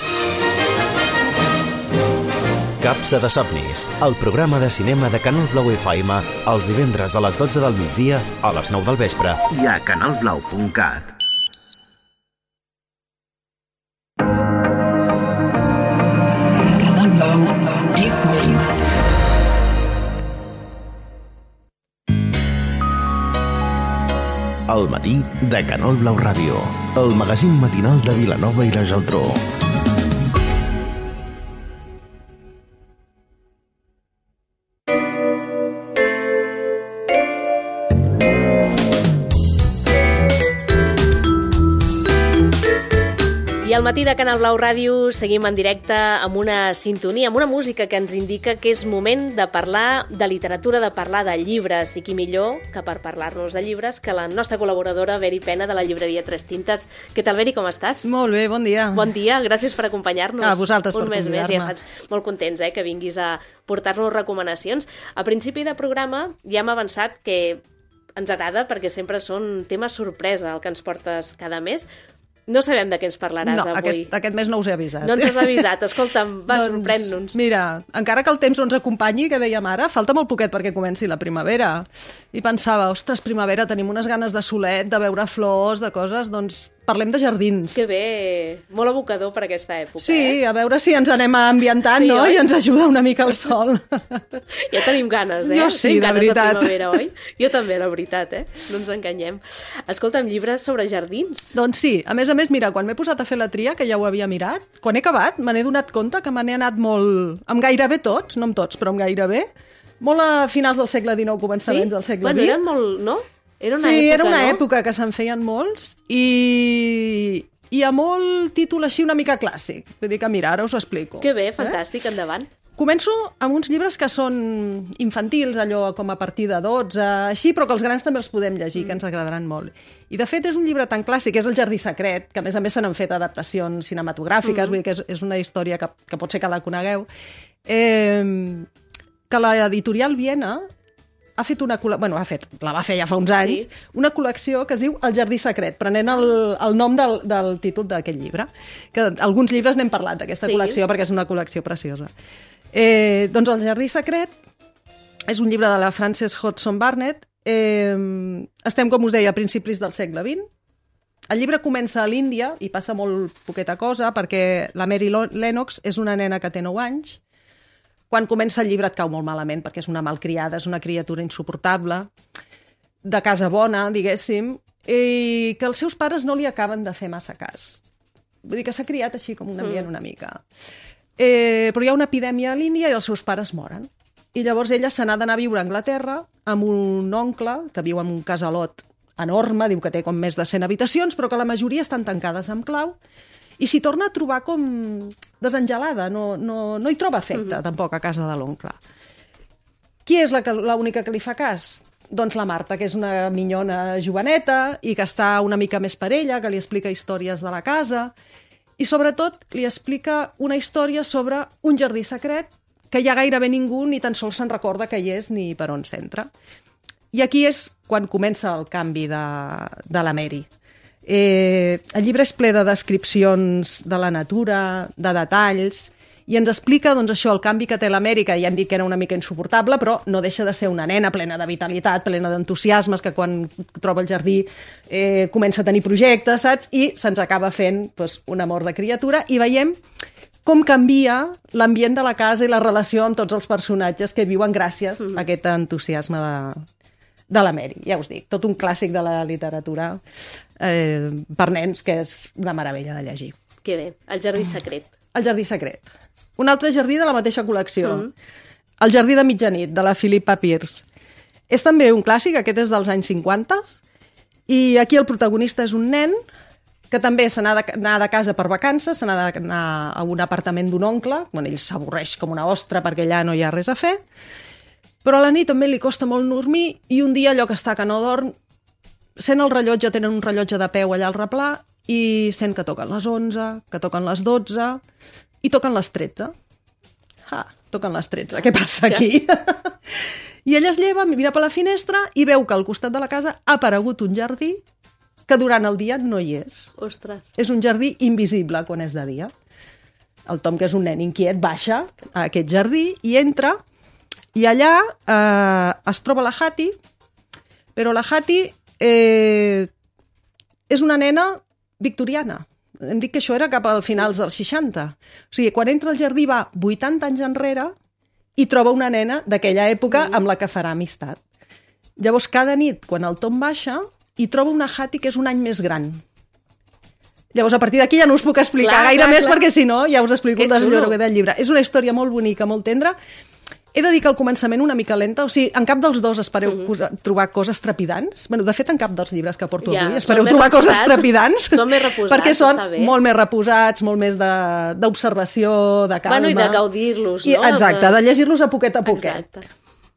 Capsa de somnis, el programa de cinema de Canal Blau FM, els divendres a les 12 del migdia, a les 9 del vespre i a canalblau.cat. Canal Blau FM. El matí de Canal Blau Ràdio, el magazín matinal de Vilanova i la Geltrú. I al matí de Canal Blau Ràdio seguim en directe amb una sintonia, amb una música que ens indica que és moment de parlar de literatura, de parlar de llibres, i qui millor que per parlar-nos de llibres que la nostra col·laboradora Beri Pena de la llibreria Tres Tintes. Què tal, Beri, com estàs? Molt bé, bon dia. Bon dia, gràcies per acompanyar-nos. A vosaltres per convidar-me. Un mes més, ja saps, molt contents que vinguis a portar-nos recomanacions. A principi de programa ja hem avançat que ens agrada perquè sempre són temes sorpresa el que ens portes cada mes. No sabem de què ens parlaràs avui. No, aquest mes no us he avisat. No ens has avisat. Escolta'm, va, sorprèn-nos. Mira, encara que el temps no ens acompanyi, que dèiem ara, falta molt poquet perquè comenci la primavera. I pensava, ostres, primavera, tenim unes ganes de solet, de veure flors, de coses, doncs parlem de jardins. Que bé, molt abocador per aquesta època. Sí, a veure si ens anem ambientant, sí, no? Oi? I ens ajuda una mica el sol. Ja tenim ganes, Jo sí, tenim ganes de veritat. De primavera, oi? Jo també, la veritat, No ens enganyem. Escolta'm, llibres sobre jardins. Doncs sí, a més, mira, quan m'he posat a fer la tria, que ja ho havia mirat, quan he acabat me n'he donat compte que me n'he anat molt... amb gairebé tots, no amb tots, però amb gairebé, molt a finals del segle XIX, començaments del segle XX. Bueno, eren molt, no? Era una sí, època, era una no? època que se'n feien molts i a molt títol així una mica clàssic. Vull dir que, mira, ara us ho explico. Que bé, fantàstic, endavant. Començo amb uns llibres que són infantils, allò com a partir de 12, així, però que els grans també els podem llegir, que ens agradaran molt. I, de fet, és un llibre tan clàssic, és El jardí secret, que a més se n'han fet adaptacions cinematogràfiques, vull dir que és una història que pot ser que la conegueu, que l'editorial Viena ha fet una la va fer ja fa uns anys, una col·lecció que es diu El jardí secret, prenent el nom del títol d'aquest llibre. Que alguns llibres n'hem parlat d'aquesta col·lecció perquè és una col·lecció preciosa. Doncs El jardí secret és un llibre de la Frances Hodgson Burnett. Estem, com us deia, a principis del segle XX. El llibre comença a l'Índia i passa molt poqueta cosa perquè la Mary Lennox és una nena que té 9 anys. Quan comença el llibre et cau molt malament perquè és una malcriada, és una criatura insuportable, de casa bona, diguéssim, i que els seus pares no li acaben de fer massa cas. Vull dir que s'ha criat així com un ambient una mica. Però hi ha una epidèmia a l'Índia i els seus pares moren. I llavors ella se n'ha d'anar a viure a Anglaterra amb un oncle que viu en un casalot enorme, diu que té com més de 100 habitacions, però que la majoria estan tancades amb clau, i s'hi torna a trobar com desengelada, no hi troba afecte tampoc a casa de l'oncle. Qui és l'única que li fa cas? Doncs la Marta, que és una minyona joveneta i que està una mica més per ella, que li explica històries de la casa i sobretot li explica una història sobre un jardí secret que ja gairebé ningú ni tan sols se'n recorda que hi és ni per on s'entra. I aquí és quan comença el canvi de la Mary. El llibre és ple de descripcions de la natura, de detalls, i ens explica doncs, això, el canvi que té l'Amèrica. Ja hem dit que era una mica insuportable, però no deixa de ser una nena plena de vitalitat, plena d'entusiasmes, que quan troba el jardí comença a tenir projectes, saps? I se'ns acaba fent doncs, un amor de criatura, i veiem com canvia l'ambient de la casa i la relació amb tots els personatges que viuen gràcies a aquest entusiasme de la Mary. Ja us dic, tot un clàssic de la literatura per nens, que és una meravella de llegir. Que bé, El jardí secret. El jardí secret. Un altre jardí de la mateixa col·lecció. El jardí de mitjanit, de la Philippa Pierce. És també un clàssic, aquest és dels anys 50, i aquí el protagonista és un nen que que també se n'ha d'anar de casa per vacances, se n'ha d'anar a un apartament d'un oncle, bueno, ell s'avorreix com una ostra perquè allà no hi ha res a fer, però a la nit també li costa molt dormir i un dia allò que està que no dorm, sent el rellotge, tenen un rellotge de peu allà al replà i sent que toquen les 11, que toquen les 12 i toquen les 13. Toquen les 13, què passa aquí? I ella es lleva, mira per la finestra i veu que al costat de la casa ha aparegut un jardí que durant el dia no hi és. Ostres. És un jardí invisible quan és de dia. El Tom, que és un nen inquiet, baixa a aquest jardí i entra i allà es troba la Hattie, però la Hattie és una nena victoriana. Hem dit que això era cap al finals dels 60. O sigui, quan entra al jardí va 80 anys enrere i troba una nena d'aquella època amb la que farà amistat. Llavors, cada nit, quan el Tom baixa, hi troba una Hattie que és un any més gran. Llavors, a partir d'aquí ja no us puc explicar gaire més, perquè si no ja us explico el desllorgue del llibre. És una història molt bonica, molt tendra. He de dir que al començament una mica lenta, o sigui, en cap dels dos espereu trobar coses trepidants. Bueno, de fet, en cap dels llibres que porto avui espereu trobar coses trepidants. Són més reposats, perquè són molt més reposats, molt més d'observació, de calma. Bueno, i de gaudir-los, no? Exacte, de llegir-los a poquet a poquet. Exacte.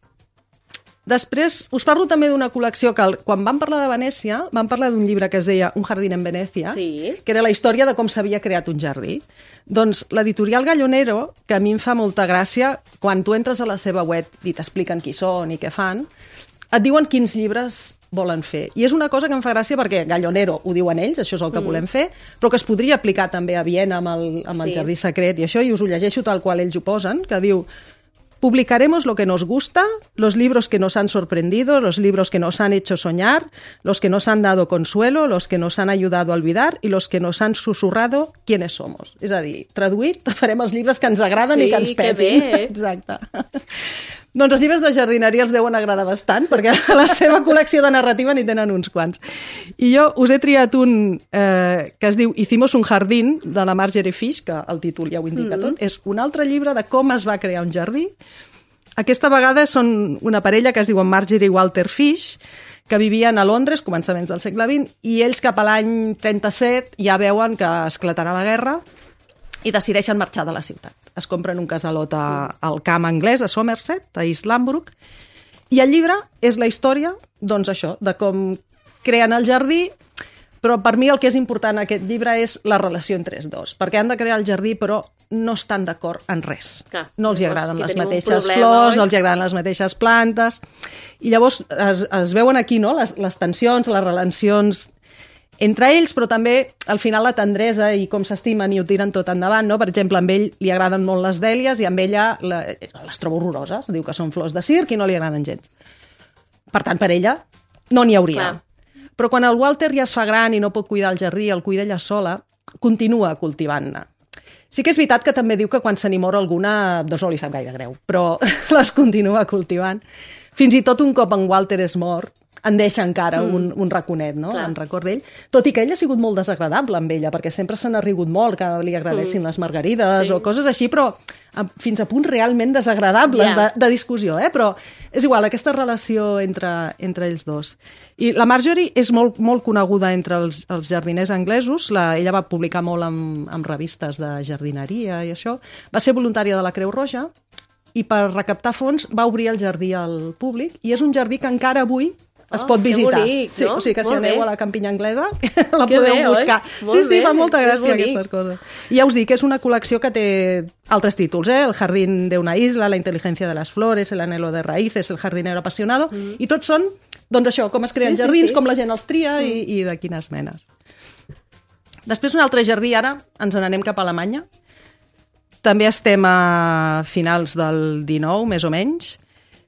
Després, us parlo també d'una col·lecció que, quan vam parlar de Venècia, vam parlar d'un llibre que es deia Un jardín en Venècia, que era la història de com s'havia creat un jardí. Doncs l'editorial Gallonero, que a mi em fa molta gràcia, quan tu entres a la seva web i t'expliquen qui són i què fan, et diuen quins llibres volen fer. I és una cosa que em fa gràcia perquè Gallonero ho diuen ells, això és el que volem fer, però que es podria aplicar també a Viena amb el Jardí Secret i això, i us ho llegeixo tal qual ells ho posen, que diu: publicaremos lo que nos gusta, los libros que nos han sorprendido, los libros que nos han hecho soñar, los que nos han dado consuelo, los que nos han ayudado a olvidar y los que nos han susurrado quiénes somos. És a dir, traduït, farem els llibres que ens agraden i que ens pepin. Que bé. Exacte. Doncs els llibres de jardineria els deuen agradar bastant, perquè a la seva col·lecció de narrativa n'hi tenen uns quants. I jo us he triat un que es diu Hicimos un jardín, de la Marjorie Fish, que el títol ja ho indica tot. És un altre llibre de com es va crear un jardí. Aquesta vegada són una parella que es diuen Marjorie i Walter Fish, que vivien a Londres, començaments del segle XX, i ells cap a l'any 37 ja veuen que esclatarà la guerra i decideixen marxar de la ciutat. Es compren un casalot al camp anglès, a Somerset, a East Lambrook, i el llibre és la història, doncs això, de com creen el jardí, però per mi el que és important en aquest llibre és la relació entre els dos, perquè han de crear el jardí però no estan d'acord en res. No els agraden les mateixes flors, no els agraden les mateixes plantes, i llavors es veuen aquí, no?, les tensions, les relacions entre ells, però també al final la tendresa i com s'estimen i ho tiren tot endavant, no? Per exemple, amb ell li agraden molt les dèlies i amb ella les troba horroroses, diu que són flors de circ i no li agraden gens. Per tant, per ella no n'hi hauria. Però quan el Walter ja es fa gran i no pot cuidar el jardí, el cuida ella sola, continua cultivant-ne. Sí que és veritat que també diu que quan se n'hi mor alguna doncs no li sap gaire greu, però les continua cultivant. Fins i tot un cop en Walter és mort, en deixa encara un raconet, no?, en record d'ell, tot i que ell ha sigut molt desagradable amb ella, perquè sempre se n'ha rigut molt que li agradessin les margarides o coses així, però fins a punts realment desagradables de discussió, però és igual, aquesta relació entre ells dos. I la Marjorie és molt, molt coneguda entre els jardiners anglesos, ella va publicar molt amb revistes de jardineria i això, va ser voluntària de la Creu Roja i per recaptar fons va obrir el jardí al públic i és un jardí que encara avui es pot visitar. Bonic, no? O sigui que si aneu a la campinya anglesa la podeu buscar. Sí, fa molta gràcia aquestes coses. I ja us dic que és una col·lecció que té altres títols, El jardín de una isla, La inteligencia de las flores, El anhelo de raíces, El jardinero apasionado, i tots són, doncs això, com es creen jardins, com la gent els tria i de quines menes. Després un altre jardí, ara ens n'anem cap a Alemanya. També estem a finals del 19, més o menys.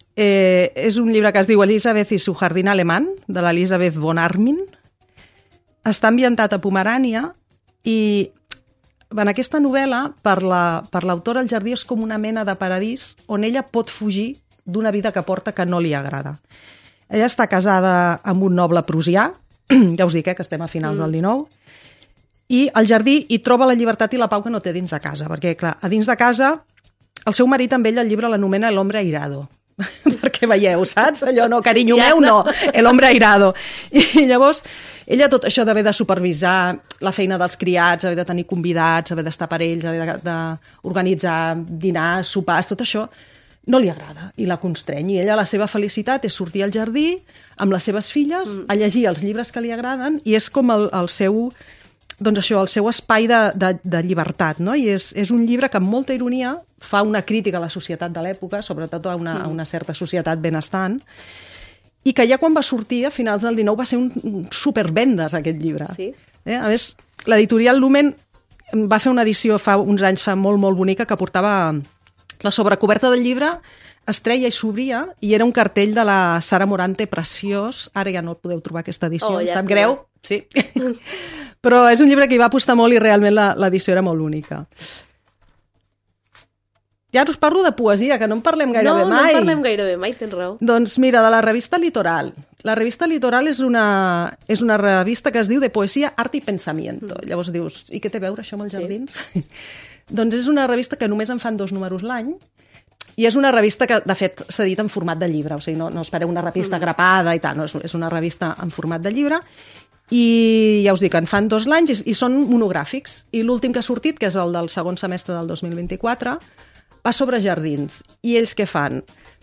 És un llibre que es diu Elisabeth i su jardín alemán, de l'Elisabeth von Armin. Està ambientat a Pomerània i en aquesta novel·la, per l'autora, el jardí és com una mena de paradís on ella pot fugir d'una vida que porta que no li agrada. Ella està casada amb un noble prussià, ja us dic que estem a finals del 19, i al jardí hi troba la llibertat i la pau que no té dins de casa, perquè, clar, a dins de casa el seu marit amb ell al llibre l'anomena el hombre airado, perquè veieu, saps? Allò no, carinyo meu, no, el hombre airado. I llavors Ella tot això d'haver de supervisar la feina dels criats, haver de tenir convidats, haver d'estar per ells, haver d'organitzar dinars, sopars, tot això, no li agrada i la constreny. I ella, la seva felicitat és sortir al jardí amb les seves filles a llegir els llibres que li agraden i és com el seu... doncs això, el seu espai de llibertat, no? I és un llibre que amb molta ironia fa una crítica a la societat de l'època, sobretot a una certa societat benestant, i que ja quan va sortir, a finals del 19, va ser un supervendes, aquest llibre. Sí. A més, l'editorial Lumen va fer una edició fa uns anys, molt, molt bonica, que portava la sobrecoberta del llibre, es treia i s'obria, i era un cartell de la Sara Morante preciós. Ara ja no podeu trobar aquesta edició, em sap greu. Sí. Però és un llibre que hi va apostar molt i realment l'edició era molt única. Ja us parlo de poesia, que no en parlem gairebé mai. No en parlem gairebé mai, tens raó. Doncs mira, de la revista Litoral. La revista Litoral és una revista que es diu de poesia, art i pensamiento. Llavors dius, i què té a veure això amb els jardins? Doncs és una revista que només en fan 2 números l'any, i és una revista que, de fet, s'ha dit en format de llibre, o sigui, no espereu una revista grapada i tal, no, és una revista en format de llibre, i ja us dic, en fan 2 l'any i són monogràfics. I l'últim que ha sortit, que és el del segon semestre del 2024, va sobre jardins. I ells què fan?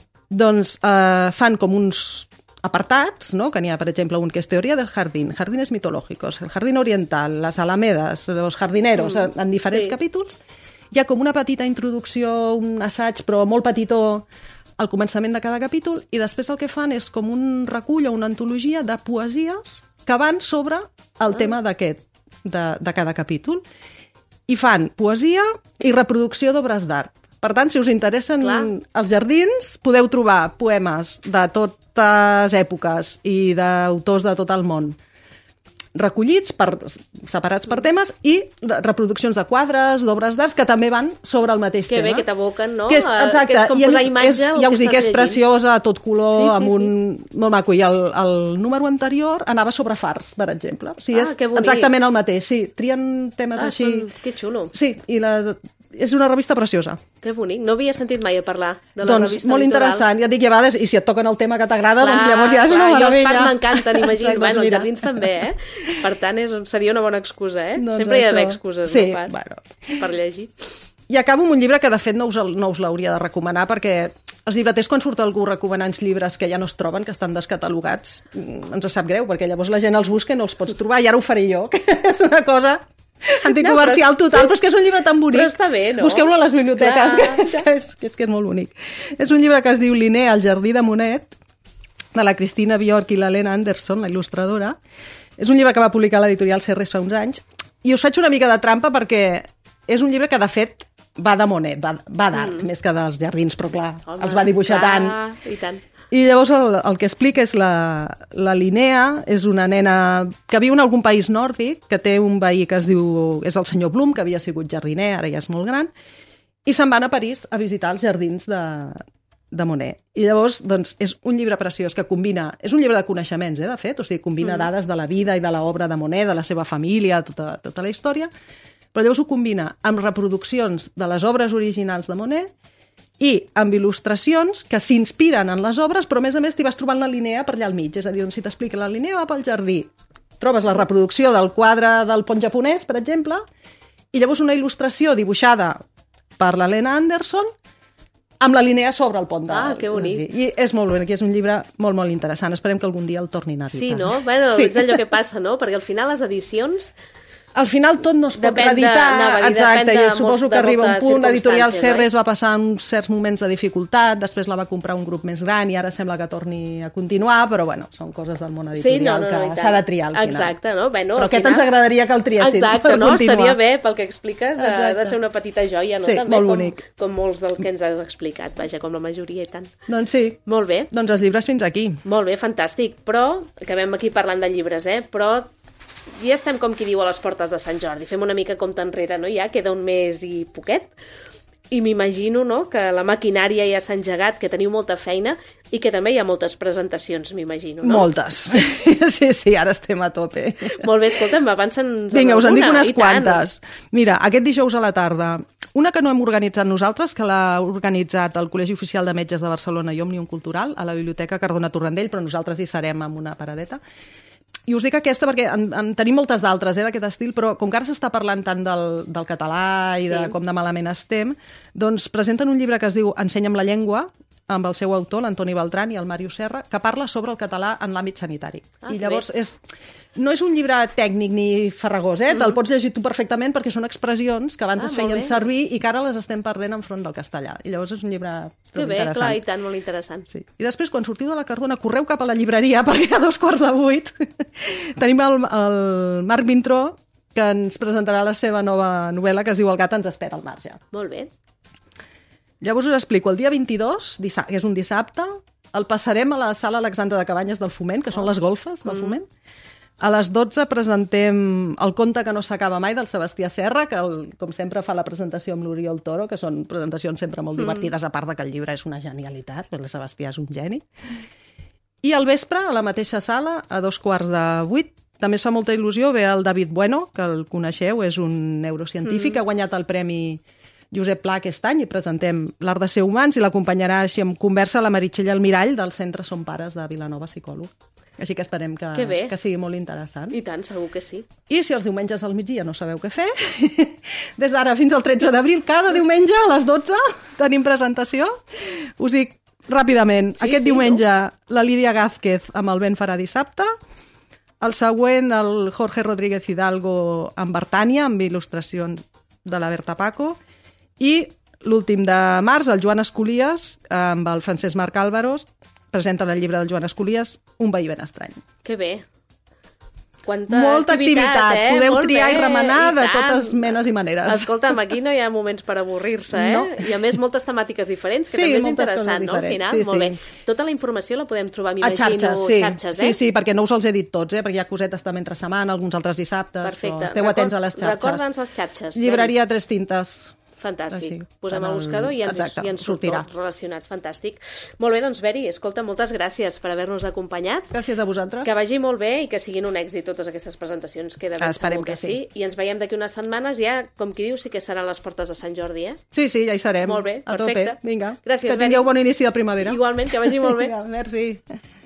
Doncs fan com uns apartats, no? Que n'hi ha, per exemple, un que és Teoria del jardín, Jardines mitológicos, el jardín oriental, las alamedas, los jardineros, en diferents capítols. Hi ha com una petita introducció, un assaig, però molt petitó al començament de cada capítol, i després el que fan és com un recull o una antologia de poesies que van sobre el tema d'aquest, de cada capítol. I fan poesia i reproducció d'obres d'art. Per tant, si us interessen els jardins, podeu trobar poemes de totes èpoques i d'autors de tot el món recollits, separats per temes, i reproduccions de quadres, d'obres d'art, que també van sobre el mateix tema. Que bé, que t'aboquen, no? Exacte. Que és com posar imatge ja us dic, és preciosa, a tot color, amb un... molt maco. I el número anterior anava sobre fars, per exemple. O sigui, és exactament el mateix. Sí, trien temes així. Que xulo. Sí, i és una revista preciosa. Que bonic. No havia sentit mai a parlar de la revista Litoral. Molt interessant. Ja et dic, i a vegades, i si et toquen el tema que t'agrada, doncs llavors ja és una meravella. I els fars m'encanten, imagino. Bueno, els jardins també, Per tant, seria una bona excusa, Sempre hi ha d'haver excuses, per llegir. I acabo amb un llibre que, de fet, no us l'hauria de recomanar, perquè els llibreters, quan surt algú recomanant llibres que ja no es troben, que estan descatalogats, ens sap greu, perquè llavors la gent els busca i no els pots trobar, i ara ho faré jo, que és una cosa anticomercial total, però és que és un llibre tan bonic. Però està bé, no? Busqueu-lo a les biblioteques, que és molt bonic. És un llibre que es diu Linné, al jardí de Monet, de la Cristina Bjork i l'Helena Anderson, la il·lustradora. És un llibre que va publicar l'editorial Serres fa uns anys, i us faig una mica de trampa perquè és un llibre que, de fet, va de Monet, va d'art, més que dels jardins, però clar, els va dibuixar tant. I tant. I llavors el que explica és la Linnea, és una nena que viu en algun país nòrdic, que té un veí que es diu, és el senyor Blum, que havia sigut jardiner, ara ja és molt gran, i se'n van a París a visitar els jardins de Monet. I llavors, doncs, és un llibre preciós que combina... És un llibre de coneixements, de fet, o sigui, combina dades de la vida i de l'obra de Monet, de la seva família, tota la història, però llavors ho combina amb reproduccions de les obres originals de Monet i amb il·lustracions que s'inspiren en les obres, però a més t'hi vas trobant la Linnea per allà al mig. És a dir, si t'explica la Linnea va pel jardí, trobes la reproducció del quadre del pont japonès, per exemple, i llavors una il·lustració dibuixada per l'Helena Anderson amb la Linnea sobre el pont. Que bonic. I és molt bonic, és un llibre molt, molt interessant. Esperem que algun dia el tornin a editar. Sí, no? Bueno, és allò que passa, no? Perquè al final les edicions... Al final tot no es pot reeditar, exacte, i suposo que arriba un punt, l'editorial Serres va passar uns certs moments de dificultat, després la va comprar un grup més gran i ara sembla que torni a continuar, però bueno, són coses del món editorial que s'ha de triar al final. Exacte, no? Però aquest ens agradaria que el triessin. Exacte, no? Estaria bé, pel que expliques, ha de ser una petita joia, no? Sí, molt bonic. Com molts del que ens has explicat, vaja, com la majoria i tant. Doncs sí. Molt bé. Doncs els llibres fins aquí. Molt bé, fantàstic. Però, acabem aquí parlant de llibres, però ja estem, com qui diu, a les portes de Sant Jordi. Fem una mica compte enrere, no? Ja queda un mes i poquet. I m'imagino, no?, que la maquinària ja s'ha engegat, que teniu molta feina i que també hi ha moltes presentacions, m'imagino, no? Moltes. Sí, ara estem a tope. Molt bé, escolta'm, abans Vinga, us en dic unes quantes. Mira, aquest dijous a la tarda, una que no hem organitzat nosaltres, que l'ha organitzat el Col·legi Oficial de Metges de Barcelona i Òmnium Cultural, a la Biblioteca Cardona Torrendell, però nosaltres hi serem amb una paradeta. I us dic aquesta perquè en tenim moltes d'altres d'aquest estil, però com que ara s'està parlant tant del català i de com de malament estem, doncs presenten un llibre que es diu Ensenya'm la llengua, amb el seu autor, l'Antoni Beltran i el Màrius Serra, que parla sobre el català en l'àmbit sanitari. I llavors no és un llibre tècnic ni farragós, te'l pots llegir tu perfectament perquè són expressions que abans es feien servir i que ara les estem perdent enfront del castellà. I llavors és un llibre interessant. Que bé, clar, i tant, molt interessant. Sí. I després, quan sortiu de la Cardona, correu cap a la llibreria perquè a 7:45 tenim el Marc Vintró, que ens presentarà la seva nova novel·la que es diu El gat ens espera al marge. Molt bé. Llavors us explico, el dia 22, que és un dissabte, el passarem a la sala Alexandre de Cabanyes del Foment, que són les golfes del Foment. A les 12 presentem El conte que no s'acaba mai, del Sebastià Serra, que com sempre fa la presentació amb l'Oriol Toro, que són presentacions sempre molt divertides, a part de que el llibre és una genialitat, el Sebastià és un geni. I al vespre, a la mateixa sala, a 7:45, també es fa molta il·lusió, ve el David Bueno, que el coneixeu, és un neurocientífic, que ha guanyat el Premi Josep Pla aquest any, i presentem L'art de ser humans, i l'acompanyarà així en conversa la Meritxell Almirall del Centre Som Pares de Vilanova, psicòleg. Així que esperem que sigui molt interessant. I tant, segur que sí. I si els diumenges al migdia no sabeu què fer, des d'ara fins al 13 d'abril, cada diumenge a les 12 tenim presentació. Us dic ràpidament, aquest diumenge la Lídia Gázquez amb El vent farà dissabte, el següent el Jorge Rodríguez Hidalgo amb Bertània, amb il·lustracions de la Berta Paco, i l'últim de març, el Joan Escolies, amb el Francesc Marc Álvaros, presenta el llibre del Joan Escolies, Un veí ben estrany. Que bé. Quanta molta activitat. Podeu molt triar bé, i remenar de totes menes i maneres. Escolta'm, aquí no hi ha moments per avorrir-se, No. I a més moltes temàtiques diferents, que també és interessant, no? Al final, molt bé. Tota la informació la podem trobar, m'imagino, xarxes, Sí, perquè no us els he dit tots, perquè hi ha cosetes també entre setmana, alguns altres dissabtes. Perfecte. Esteu atents a les xarxes. Recorda'ns les xarxes. Llibreria Tres Tintes. Fantàstic. Posem al buscador i ens sortirà tot relacionat. Fantàstic. Molt bé, doncs, Beri, escolta, moltes gràcies per haver-nos acompanyat. Gràcies a vosaltres. Que vagi molt bé i que siguin un èxit totes aquestes presentacions, que de ben segur que sí. I ens veiem d'aquí unes setmanes, ja, com qui diu, sí que seran les portes de Sant Jordi, Sí, ja hi serem. Molt bé, a perfecte. Tope. Vinga. Gràcies, que tingueu bon inici de primavera. Igualment, que vagi molt bé. Vinga, merci.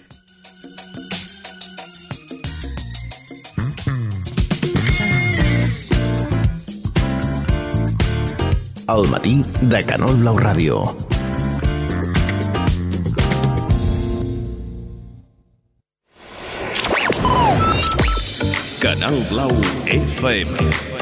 Al matí de Canal Blau Ràdio. Canal Blau FM.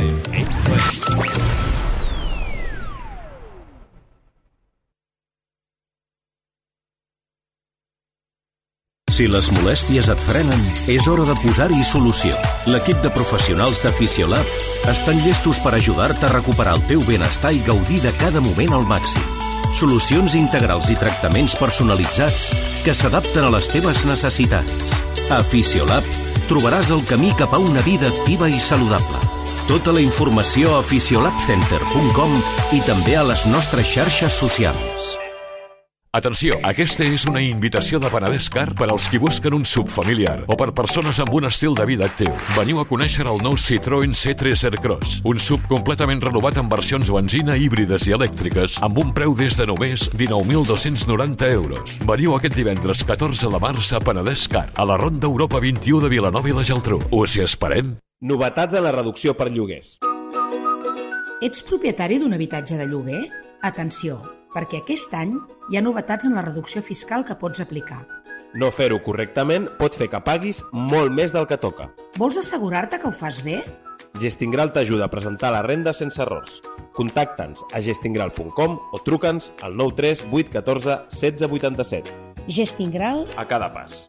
Si les molèsties et frenen, és hora de posar-hi solució. L'equip de professionals de Fisiolab estan llestos per ajudar-te a recuperar el teu benestar i gaudir de cada moment al màxim. Solucions integrals i tractaments personalitzats que s'adapten a les teves necessitats. A Fisiolab trobaràs el camí cap a una vida activa i saludable. Tota la informació a fisiolabcenter.com i també a les nostres xarxes socials. Atenció, aquesta és una invitació de Penedès Car per als qui busquen un SUV familiar o per persones amb un estil de vida actiu. Veniu a conèixer el nou Citroën C3 Aircross, un SUV completament renovat amb versions benzina, híbrides i elèctriques, amb un preu des de només 19.290 euros. Veniu aquest divendres 14 de març a Penedès Car, a la Ronda Europa 21 de Vilanova i la Geltrú. Us hi esperem. Novetats en la reducció per lloguers. Ets propietari d'un habitatge de lloguer? Atenció, perquè aquest any hi ha novetats en la reducció fiscal que pots aplicar. No fer-ho correctament pot fer que paguis molt més del que toca. Vols assegurar-te que ho fas bé? Gestingral t'ajuda a presentar la renda sense errors. Contacta'ns a gestingral.com o truca'ns al 93 814 1687. Gestingral a cada pas.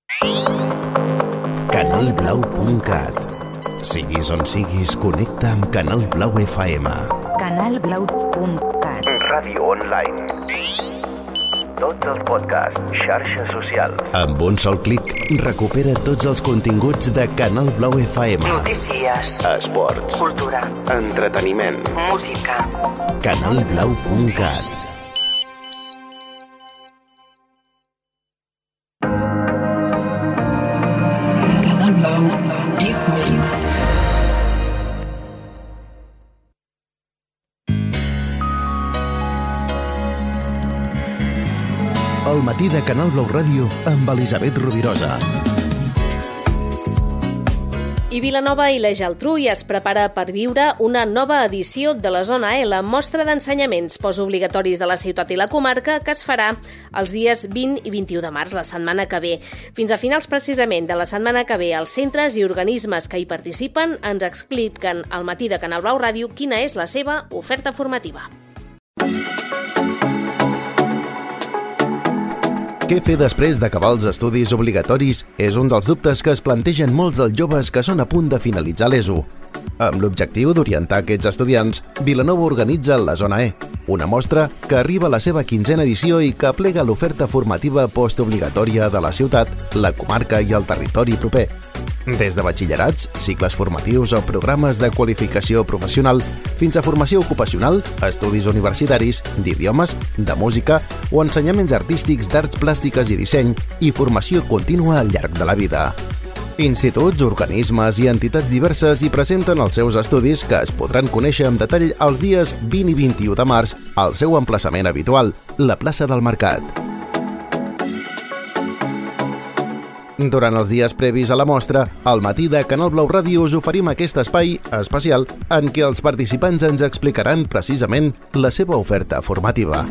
Canalblau.cat. Siguis on siguis, connecta amb Canal Blau FM. Canalblau.cat. Ràdio online. Tots els podcasts, xarxes socials. Amb un sol clic, recupera tots els continguts de Canal Blau FM. Notícies. Esports. Cultura. Entreteniment. Música. Canalblau.cat. Canal Blau FM. El matí de Canal Blau Ràdio amb Elisabet Rovirosa. I Vilanova i la Geltrú ja es prepara per viure una nova edició de la Zona E, la mostra d'ensenyaments postobligatoris de la ciutat i la comarca, que es farà els dies 20 i 21 de març, la setmana que ve. Fins a finals precisament de la setmana que ve, els centres i organismes que hi participen ens expliquen al matí de Canal Blau Ràdio quina és la seva oferta formativa. Què fer després d'acabar els estudis obligatoris és un dels dubtes que es plantegen molts dels joves que són a punt de finalitzar l'ESO. Amb l'objectiu d'orientar aquests estudiants, Vilanova organitza la Zona E, una mostra que arriba a la seva 15a edició i que aplega l'oferta formativa postobligatòria de la ciutat, la comarca i el territori proper. Des de batxillerats, cicles formatius o programes de qualificació professional, fins a formació ocupacional, estudis universitaris, d'idiomes, de música o ensenyaments artístics d'arts plàstiques i disseny i formació contínua al llarg de la vida. Instituts, organismes i entitats diverses hi presenten els seus estudis que es podran conèixer amb detall els dies 20 i 21 de març al seu emplaçament habitual, la plaça del Mercat. Durant els dies previs a la mostra, al matí de Canal Blau Ràdio us oferim aquest espai especial en què els participants ens explicaran precisament la seva oferta formativa.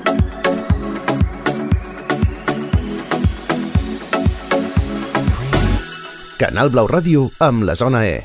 Canal Blau Ràdio amb la Zona E.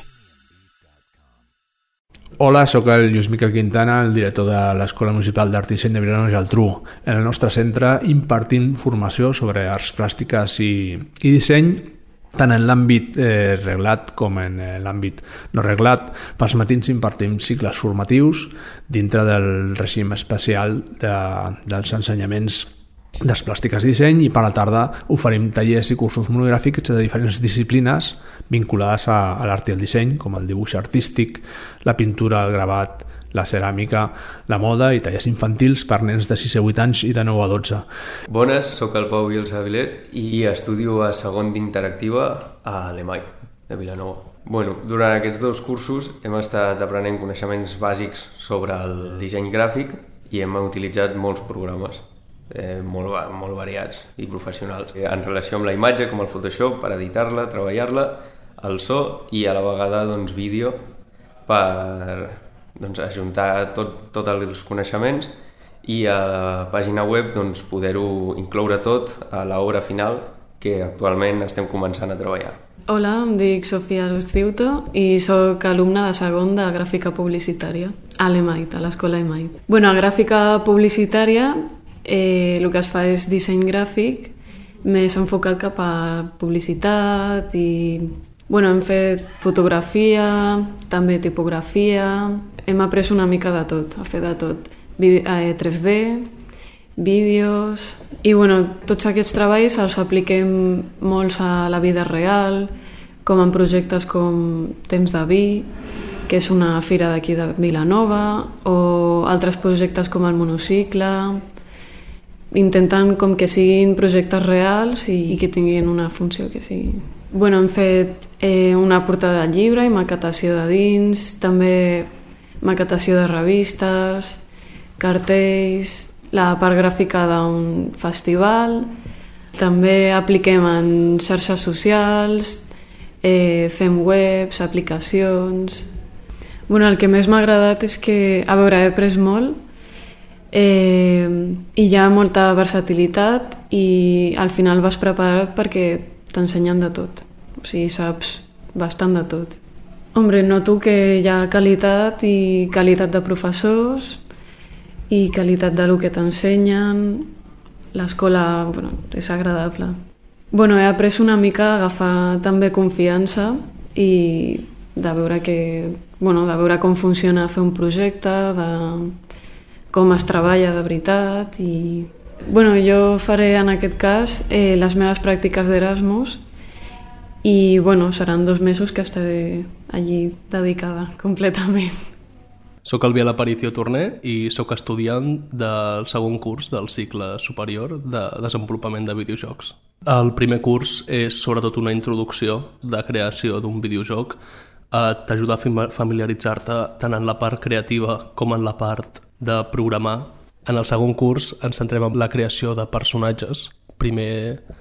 Hola, sóc el Lluís Miquel Quintana, el director de l'Escola Municipal d'Art i Disseny de Vilanova i Geltrú. En el nostre centre impartim formació sobre arts plàstiques i disseny, tant en l'àmbit reglat com en l'àmbit no reglat. Pels matins impartim cicles formatius dintre del règim especial dels ensenyaments d'arts plàstiques i disseny, i per la tarda oferim tallers i cursos monogràfics de diferents disciplines vinculades a l'art i el disseny, com el dibuix artístic, la pintura, el gravat, la ceràmica, la moda i tallers infantils per nens de 6 a 8 anys i de 9 a 12. Bones, sóc el Pau Bielsa Avilés i estudio a segon d'interactiva a l'EMAIT de Vilanova. Durant aquests 2 cursos hem estat aprenent coneixements bàsics sobre el disseny gràfic i hem utilitzat molts programes molt variats i professionals en relació amb la imatge, com el Photoshop, per editar-la, treballar-la, el so i a la vegada vídeo per ajuntar tots els coneixements i a la pàgina web poder-ho incloure tot a l'obra final que actualment estem començant a treballar. Hola, em dic Sofia Luciuto i soc alumna de segon de gràfica publicitària a l'EMAIT, a l'escola EMAIT. A gràfica publicitària el que es fa és disseny gràfic més enfocat cap a publicitat i hem fet fotografia, també tipografia, hem après una mica de tot, a fer de tot, 3D, vídeos i tots aquests treballs els apliquem molts a la vida real, com en projectes com Temps de Vi, que és una fira d'aquí de Vilanova, o altres projectes com el monocicle, intentant com que siguin projectes reals i que tinguin una funció que sigui. Hem fet una portada de llibre i maquetació de dins, també maquetació de revistes, cartells, la part gràfica d'un festival, també apliquem en xarxes socials, fem webs, aplicacions. El que més m'ha agradat és que, he après molt, i hi ha molta versatilitat i al final vas preparat perquè t'ensenyen de tot, o sigui, saps bastant de tot. Noto que hi ha qualitat i qualitat de professors i qualitat de lo que t'ensenyen. L'escola és agradable. He après una mica a agafar també confiança i de veure com funciona fer un projecte, de com es treballa de veritat i... jo faré en aquest cas les meves pràctiques d'Erasmus i seran 2 mesos que estaré allí dedicada completament. Soc el Biel Aparicio Torner i soc estudiant del segon curs del cicle superior de desenvolupament de videojocs. El primer curs és sobretot una introducció de creació d'un videojoc. T'ajuda a familiaritzar-te tant en la part creativa com en la part de programar. En el segon curs ens centrem en la creació de personatges. Primer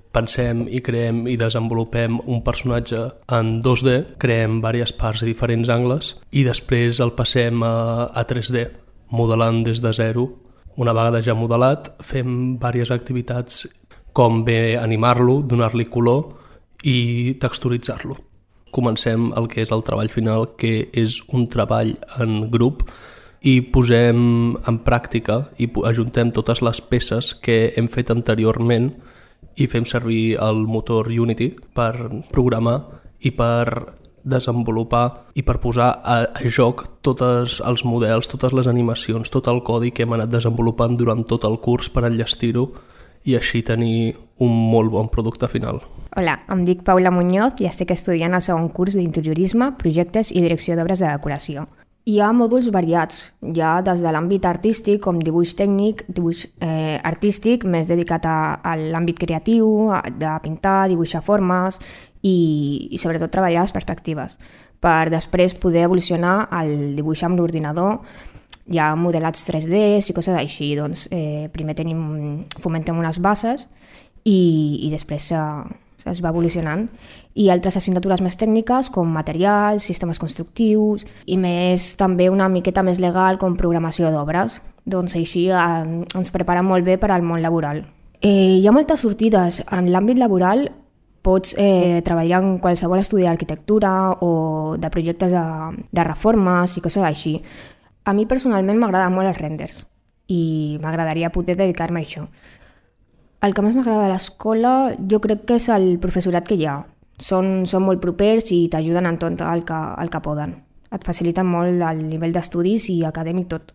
pensem i creem i desenvolupem un personatge en 2D, creem diverses parts a diferents angles i després el passem a 3D, modelant des de zero. Una vegada ja modelat, fem diverses activitats com bé animar-lo, donar-li color i texturitzar-lo. Comencem el que és el treball final, que és un treball en grup, i posem en pràctica i ajuntem totes les peces que hem fet anteriorment i fem servir el motor Unity per programar i per desenvolupar i per posar a joc tots els models, totes les animacions, tot el codi que hem anat desenvolupant durant tot el curs per enllestir-ho i així tenir un molt bon producte final. Hola, em dic Paula Muñoz i estic estudiant el segon curs d'interiorisme, projectes i direcció d'obres de decoració. Hi ha mòduls variats, ja des de l'àmbit artístic, com dibuix tècnic, dibuix artístic, més dedicat a l'àmbit creatiu, de pintar, dibuixar formes i sobretot treballar les perspectives, per després poder evolucionar el dibuix amb l'ordinador, ja modelats 3D i coses així. Doncs, primer fomentem unes bases i després es va evolucionant. I altres assignatures més tècniques com materials, sistemes constructius i més també una miqueta més legal com programació d'obres. Doncs així ens prepara molt bé per al món laboral. Hi ha moltes sortides. En l'àmbit laboral pots treballar en qualsevol estudi d'arquitectura o de projectes de reformes i coses així. A mi personalment m'agraden molt els renders i m'agradaria poder dedicar-me a això. El que més m'agrada de l'escola jo crec que és el professorat que hi ha. Són molt propers i t'ajuden en tot el que poden. Et faciliten molt el nivell d'estudis i acadèmic tot.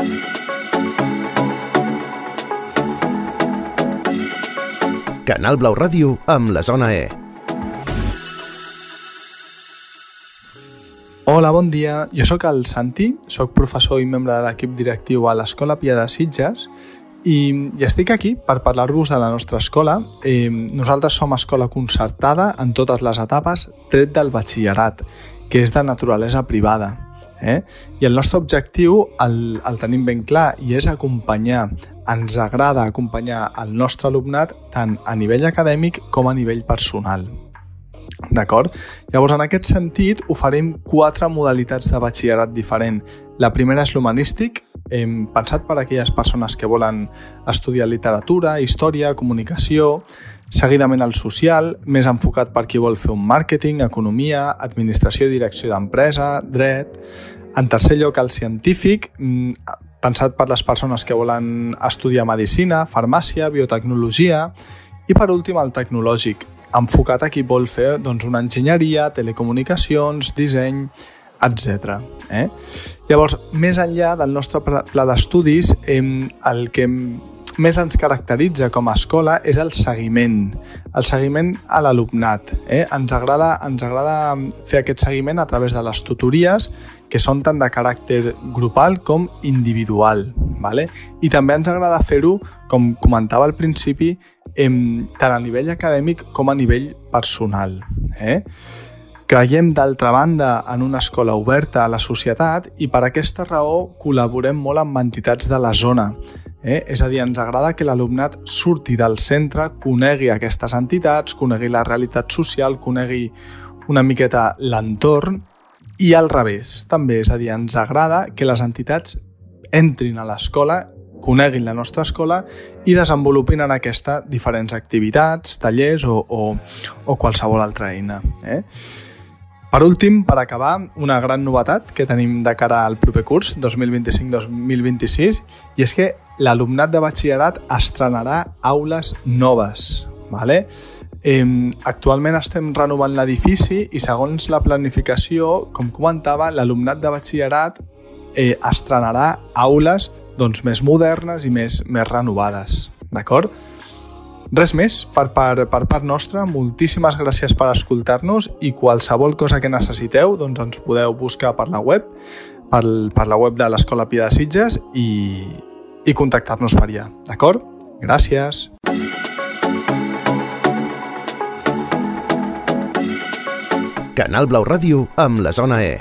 Canal Blau Ràdio amb la Zona E. Hola, bon dia. Jo sóc el Santi, sóc professor i membre de l'equip directiu a l'Escola Pia de Sitges i estic aquí per parlar-vos de la nostra escola. Nosaltres som escola concertada en totes les etapes, tret del batxillerat, que és de naturalesa privada. I el nostre objectiu el tenim ben clar i és acompanyar. Ens agrada acompanyar el nostre alumnat tant a nivell acadèmic com a nivell personal. D'acord? Llavors, en aquest sentit, oferim 4 modalitats de batxillerat diferent. La primera és l'humanístic, pensat per a aquelles persones que volen estudiar literatura, història, comunicació, seguidament el social, més enfocat per qui vol fer un màrqueting, economia, administració i direcció d'empresa, dret. En tercer lloc, el científic, pensat per les persones que volen estudiar medicina, farmàcia, biotecnologia. I per últim, el tecnològic, enfocat a qui vol fer una enginyeria, telecomunicacions, disseny, etc. Llavors, més enllà del nostre pla d'estudis, el que més ens caracteritza com a escola és el seguiment a l'alumnat. Ens agrada fer aquest seguiment a través de les tutories, que són tant de caràcter grupal com individual. I també ens agrada fer-ho, com comentava al principi, tant a nivell acadèmic com a nivell personal. Creiem, d'altra banda, en una escola oberta a la societat i per aquesta raó col·laborem molt amb entitats de la zona. És a dir, ens agrada que l'alumnat surti del centre, conegui aquestes entitats, conegui la realitat social, conegui una miqueta l'entorn i al revés, també. És a dir, ens agrada que les entitats entrin a l'escola, coneguin la nostra escola i desenvolupin en aquesta diferents activitats, tallers o qualsevol altra eina. Per últim, per acabar, una gran novetat que tenim de cara al proper curs, 2025-2026, i és que l'alumnat de batxillerat estrenarà aules noves. Actualment estem renovant l'edifici i segons la planificació, com comentava, l'alumnat de batxillerat estrenarà aules més modernes i més renovades. D'acord? Res més, per part nostra, moltíssimes gràcies per escoltar-nos i qualsevol cosa que necessiteu ens podeu buscar per la web, per la web de l'Escola Pia de Sitges i contactar-nos per allà. D'acord? Gràcies! Canal Blau Ràdio amb la Zona E.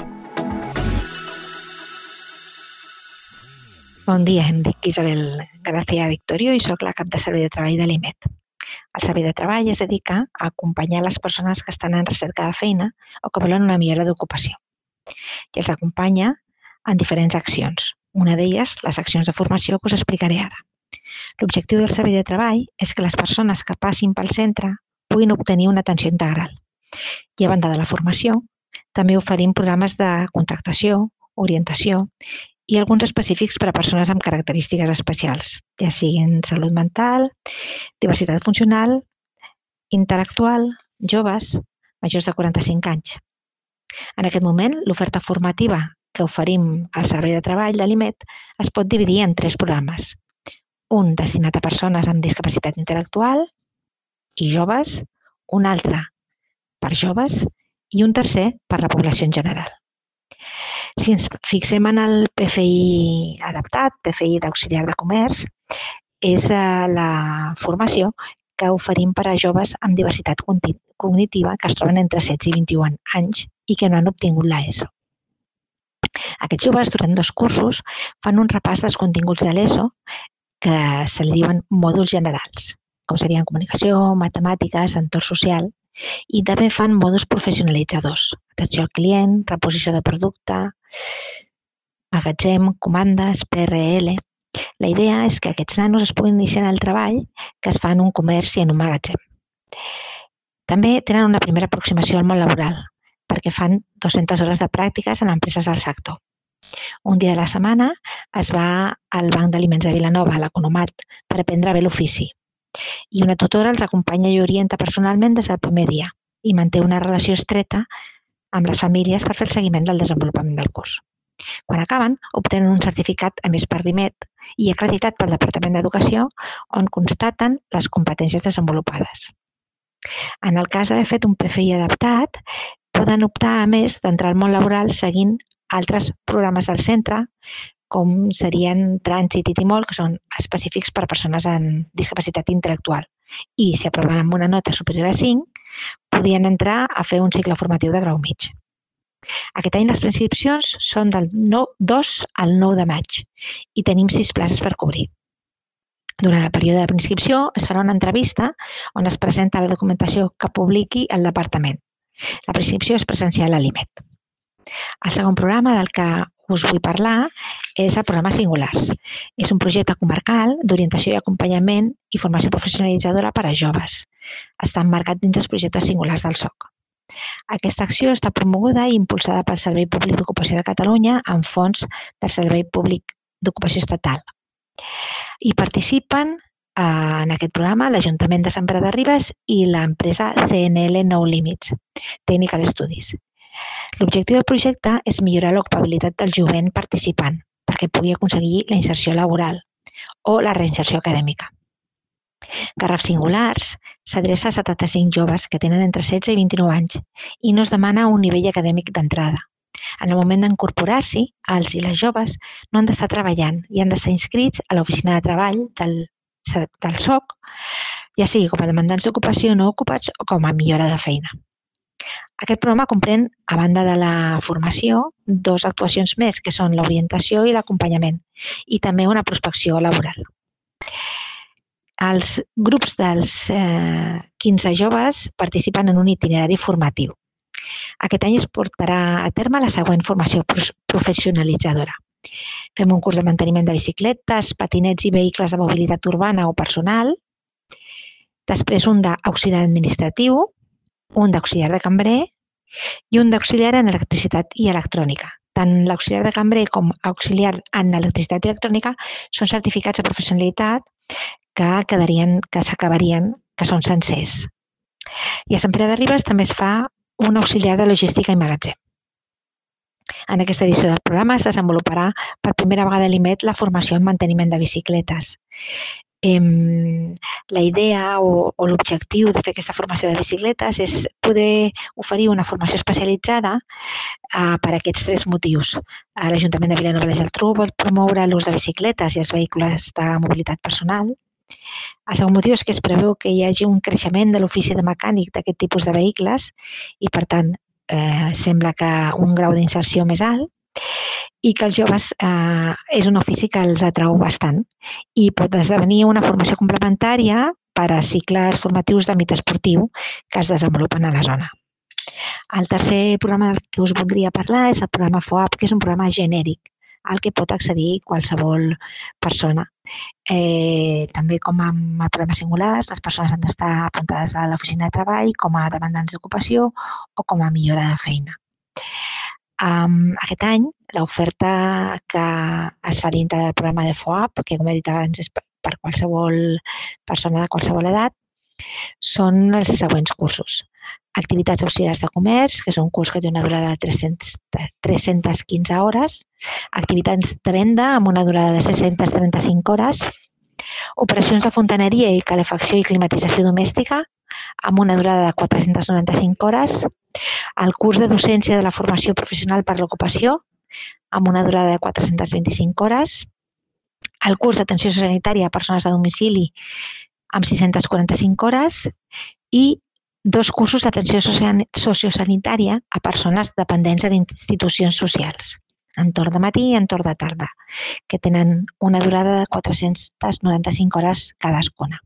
Bon dia, em dic Isabel Gracia Victorio i sóc la cap de servei de treball de l'IMET. El servei de treball es dedica a acompanyar les persones que estan en recerca de feina o que volen una millora d'ocupació. I els acompanya en diferents accions. Una d'elles, les accions de formació que us explicaré ara. L'objectiu del servei de treball és que les persones que passin pel centre puguin obtenir una atenció integral. I a banda de la formació, també oferim programes de contractació, orientació i alguns específics per a persones amb característiques especials, ja siguin salut mental, diversitat funcional, intel·lectual, joves, majors de 45 anys. En aquest moment, l'oferta formativa que oferim al servei de treball de l'IMET es pot dividir en 3 programes. Un destinat a persones amb discapacitat intel·lectual i joves, un altre per joves i un tercer per la població en general. Si ens fixem en el PFI adaptat, PFI d'auxiliar de comerç, és la formació que oferim per a joves amb diversitat cognitiva que es troben entre 16 i 21 anys i que no han obtingut l'ESO. Aquests joves, durant 2 cursos, fan un repàs dels continguts de l'ESO que se li diuen mòduls generals, com serien comunicació, matemàtiques, entorn social, i també fan mòduls professionalitzadors, atenció al client, reposició de producte, magatzem, comandes, PRL. La idea és que aquests nanos es puguin iniciar en el treball que es fa en un comerç i en un magatzem. També tenen una primera aproximació al món laboral, perquè fan 200 hores de pràctiques en empreses del sector. Un dia de la setmana es va al Banc d'Aliments de Vilanova, a l'Economat, per aprendre bé l'ofici. I una tutora els acompanya i orienta personalment des del primer dia i manté una relació estreta amb les famílies per fer el seguiment del desenvolupament del curs. Quan acaben, obtenen un certificat emès per l'IMET i acreditat pel Departament d'Educació on constaten les competències desenvolupades. En el cas d'haver fet un PFI adaptat, poden optar, a més, d'entrar al món laboral seguint altres programes del centre, com serien Trànsit i Timol, que són específics per a persones amb discapacitat intel·lectual. I, si aproven amb una nota superior a 5, podien entrar a fer un cicle formatiu de grau mig. Aquest any les preinscripcions són del 2 al 9 de maig i tenim 6 places per cobrir. Durant el període de preinscripció es farà una entrevista on es presenta la documentació que publiqui el departament. La preinscripció és presencial a l'IMET. El segon programa del que us vull parlar és el programa Singulars. És un projecte comarcal d'orientació i acompanyament i formació professionalitzadora per a joves. Està emmarcat dins els projectes singulars del SOC. Aquesta acció està promoguda i impulsada pel Servei Públic d'Ocupació de Catalunya amb fons del Servei Públic d'Ocupació Estatal. Hi participen en aquest programa l'Ajuntament de Sant Pere de Ribes i l'empresa CNL No Limits, Technical Studies. L'objectiu del projecte és millorar l'ocupabilitat del jovent participant perquè pugui aconseguir la inserció laboral o la reinserció acadèmica. Garraf Singulars s'adreça a 75 joves que tenen entre 16 i 29 anys i no es demana un nivell acadèmic d'entrada. En el moment d'incorporar-s'hi, els i les joves no han d'estar treballant i han d'estar inscrits a l'oficina de treball del SOC, ja sigui com a demandants d'ocupació no ocupats o com a millora de feina. Aquest programa comprèn, a banda de la formació, 2 actuacions més, que són l'orientació i l'acompanyament, i també una prospecció laboral. Els grups dels 15 joves participen en un itinerari formatiu. Aquest any es portarà a terme la següent formació professionalitzadora. Fem un curs de manteniment de bicicletes, patinets i vehicles de mobilitat urbana o personal, després un d'auxiliar administratiu, un d'auxiliar de cambrer i un d'auxiliar en electricitat i electrònica. Tant l'auxiliar de cambrer com auxiliar en electricitat i electrònica són certificats de professionalitat que s'acabarien, que són sencers. I a Sant Pere de Ribes també es fa un auxiliar de logística i magatzem. En aquesta edició del programa es desenvoluparà per primera vegada a l'IMET la formació en manteniment de bicicletes. La idea o l'objectiu de fer aquesta formació de bicicletes és poder oferir una formació especialitzada per a aquests 3 motius. L'Ajuntament de Vilanova i la Geltrú vol promoure l'ús de bicicletes i els vehicles de mobilitat personal. El segon motiu és que es preveu que hi hagi un creixement de l'ofici de mecànic d'aquest tipus de vehicles i, per tant, sembla que un grau d'inserció més alt i que els joves és un ofici que els atrau bastant i pot esdevenir una formació complementària per a cicles formatius d'àmbit esportiu que es desenvolupen a la zona. El tercer programa del que us voldria parlar és el programa FOAP, que és un programa genèric al que pot accedir qualsevol persona. També com amb programes singulars, les persones han d'estar apuntades a l'oficina de treball com a demandants d'ocupació o com a millora de feina. Aquest any, l'oferta que es fa dintre del programa de FOAP, que com he dit abans és per qualsevol persona de qualsevol edat, són els següents cursos. Activitats auxiliars de comerç, que és un curs que té una durada de 315 hores. Activitats de venda amb una durada de 635 hores. Operacions de fontaneria i calefacció i climatització domèstica amb una durada de 495 hores. El curs de docència de la formació professional per l'ocupació amb una durada de 425 hores. El curs d'atenció sanitària a persones a domicili amb 645 hores i 2 cursos d'atenció sociosanitària a persones dependents en institucions socials, en torn de matí i en torn de tarda, que tenen una durada de 495 hores cadascuna.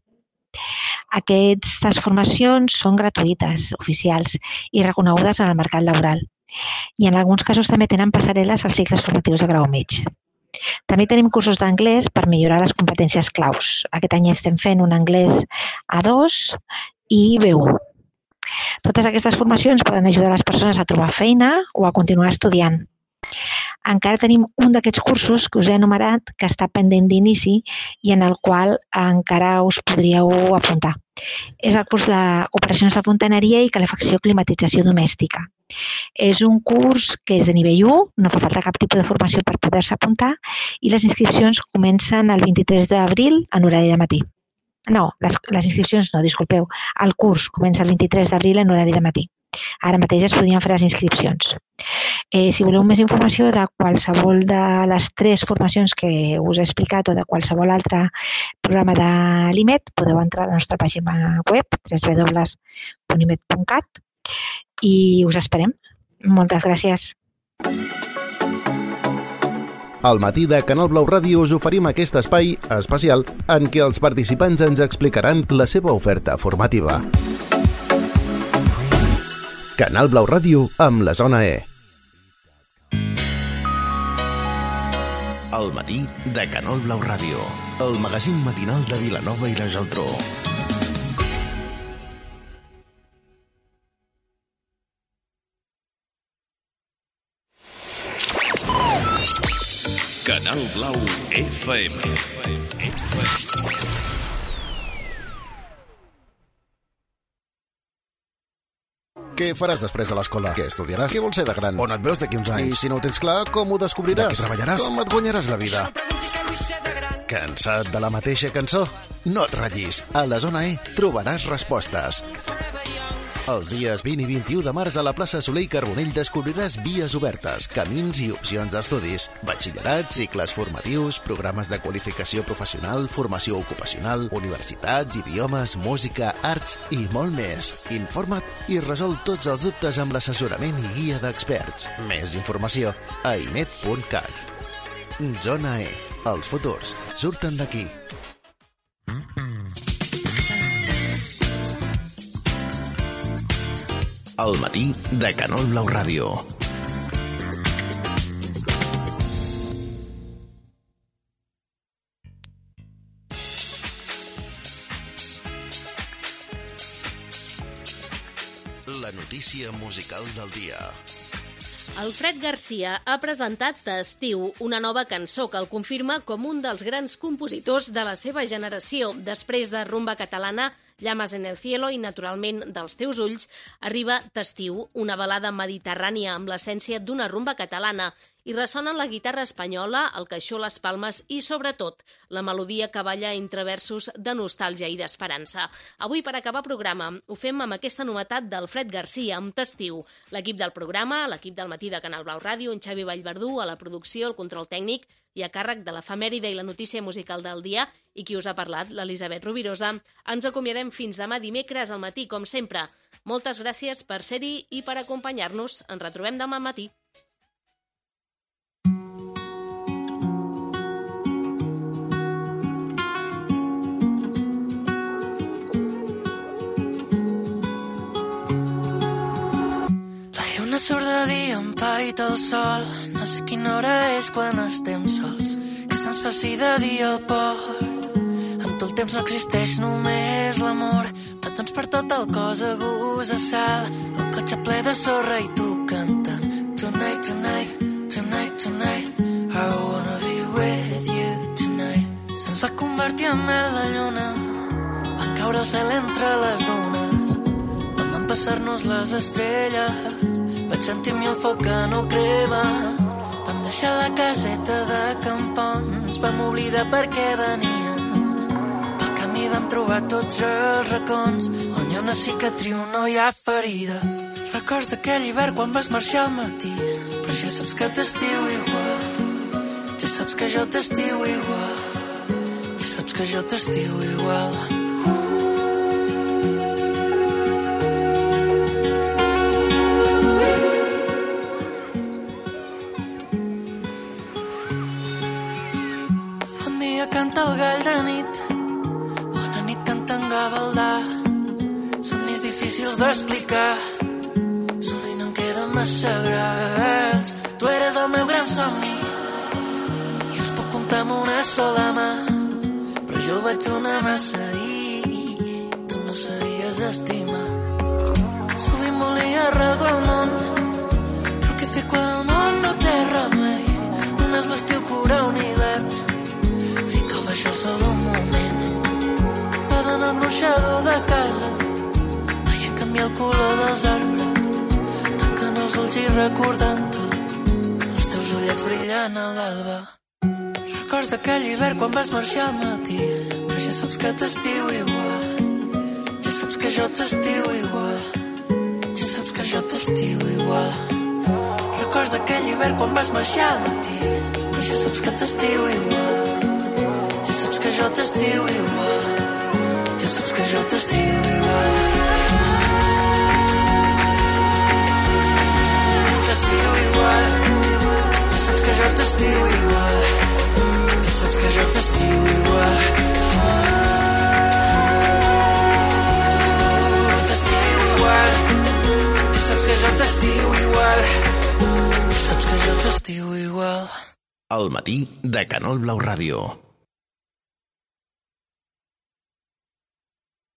Aquestes formacions són gratuïtes, oficials i reconegudes en el mercat laboral i en alguns casos també tenen passarel·les als cicles formatius de grau mig. També tenim cursos d'anglès per millorar les competències claus. Aquest any estem fent un anglès A2 i B1. Totes aquestes formacions poden ajudar les persones a trobar feina o a continuar estudiant. Encara tenim un d'aquests cursos que us he enumerat que està pendent d'inici i en el qual encara us podríeu apuntar. És el curs d'operacions de fontaneria i calefacció i climatització domèstica. És un curs que és de nivell 1, no fa falta cap tipus de formació per poder-se apuntar i les inscripcions comencen el 23 d'abril en horari de matí. No, les inscripcions no, disculpeu. El curs comença el 23 d'abril en horari de matí. Ara mateix es podrien fer les inscripcions. Si voleu més informació de qualsevol de les 3 formacions que us he explicat o de qualsevol altre programa de l'IMET, podeu entrar a la nostra pàgina web www.imet.cat i us esperem. Moltes gràcies. Al matí de Canal Blau Ràdio us oferim aquest espai especial en què els participants ens explicaran la seva oferta formativa. Canal Blau Ràdio amb la Zona E. Al matí de Canal Blau Ràdio, el magazín matinal de Vilanova i la Geltrú. Canal Blau FM. Què faràs després de l'escola? Què estudiaràs? Què vols ser de gran? On et veus d'aquí uns anys? I si no ho tens clar, com ho descobriràs? De què treballaràs? Com et guanyaràs la vida? Cansat de la mateixa cançó? No et ratllis. A la Zona E trobaràs respostes. Els dies 20 i 21 de març a la plaça Soler i Carbonell descobriràs vies obertes, camins i opcions d'estudis, batxillerat, cicles formatius, programes de qualificació professional, formació ocupacional, universitats, idiomes, música, arts i molt més. Informa't i resol tots els dubtes amb l'assessorament i guia d'experts. Més informació a imet.cat. Zona E. Els futurs surten d'aquí. Al matí de Canal Blau Ràdio. La notícia musical del dia. Alfred Garcia ha presentat T'estiu, una nova cançó que el confirma com un dels grans compositors de la seva generació. Després de rumba catalana, Llamas en el cielo i, naturalment, dels teus ulls, arriba T'estiu, una balada mediterrània amb l'essència d'una rumba catalana, i ressonen la guitarra espanyola, el caixó, les palmes i, sobretot, la melodia que balla entre versos de nostàlgia i d'esperança. Avui, per acabar programa, ho fem amb aquesta novetat d'Alfred Garcia, amb T'estiu. L'equip del programa, l'equip del matí de Canal Blau Ràdio, en Xavi Vallverdú, a la producció, el control tècnic i a càrrec de l'efemèride i la notícia musical del dia, i qui us ha parlat, l'Elisabet Rovirosa. Ens acomiadem fins demà dimecres al matí, com sempre. Moltes gràcies per ser-hi i per acompanyar-nos. Ens retrobem demà al matí. dia empaita el sol, no sé quina hora és quan estem sols, que se'ns faci de dia al port. Amb tu el temps no existeix, només l'amor, petons per tot el cos, a gust de sal, el cotxe ple de sorra i tu cantant. Tonight, tonight, tonight, tonight, I wanna be with you tonight. Se'ns va convertir en mel la lluna, va caure el cel entre les dunes, vam empassar-nos les estrelles, vaig sentir-m'hi el foc que no crema, vam deixar la caseta de campons, vam oblidar per què venien, pel camí vam trobar tots els racons, on hi ha una cicatriu no hi ha ferida. Records d'aquell hivern quan vas marxar al matí, però ja saps que t'estimo igual, ja saps que jo t'estimo igual, ja saps que jo t'estimo igual. Bon dia canta el gall de nit, bona nit canta en Gavaldà, somnis difícils d'explicar, massa grans. Tu eres el meu gran somni i els puc comptar amb una sola mà, però jo vaig donar massa i tu no sabies estimar. Sovint volia arreglar el món, però què fer quan el món no té remei? Només l'estiu cura un hivern, si cau això sol un moment. Va d'anar al gronxador de casa, veia canviar el color dels arbres, els ulls i recordant-te, els teus ullets brillant a l'alba. Records d'aquell hivern quan vas marxar al matí, però ja saps que t'estimo igual, ja saps que jo t'estimo igual, ja saps que jo t'estimo igual. Records d'aquell hivern quan vas marxar al matí, però ja saps que t'estimo igual, ja saps que jo t'estimo igual, ja saps que jo t'estimo igual. T'estimo igual, ja saps que jo t'estimo igual, ja saps que jo t'estimo igual. T'estimo igual, ja saps que jo t'estimo igual, ja saps que jo t'estimo igual. Al matí de Canol Blau Ràdio.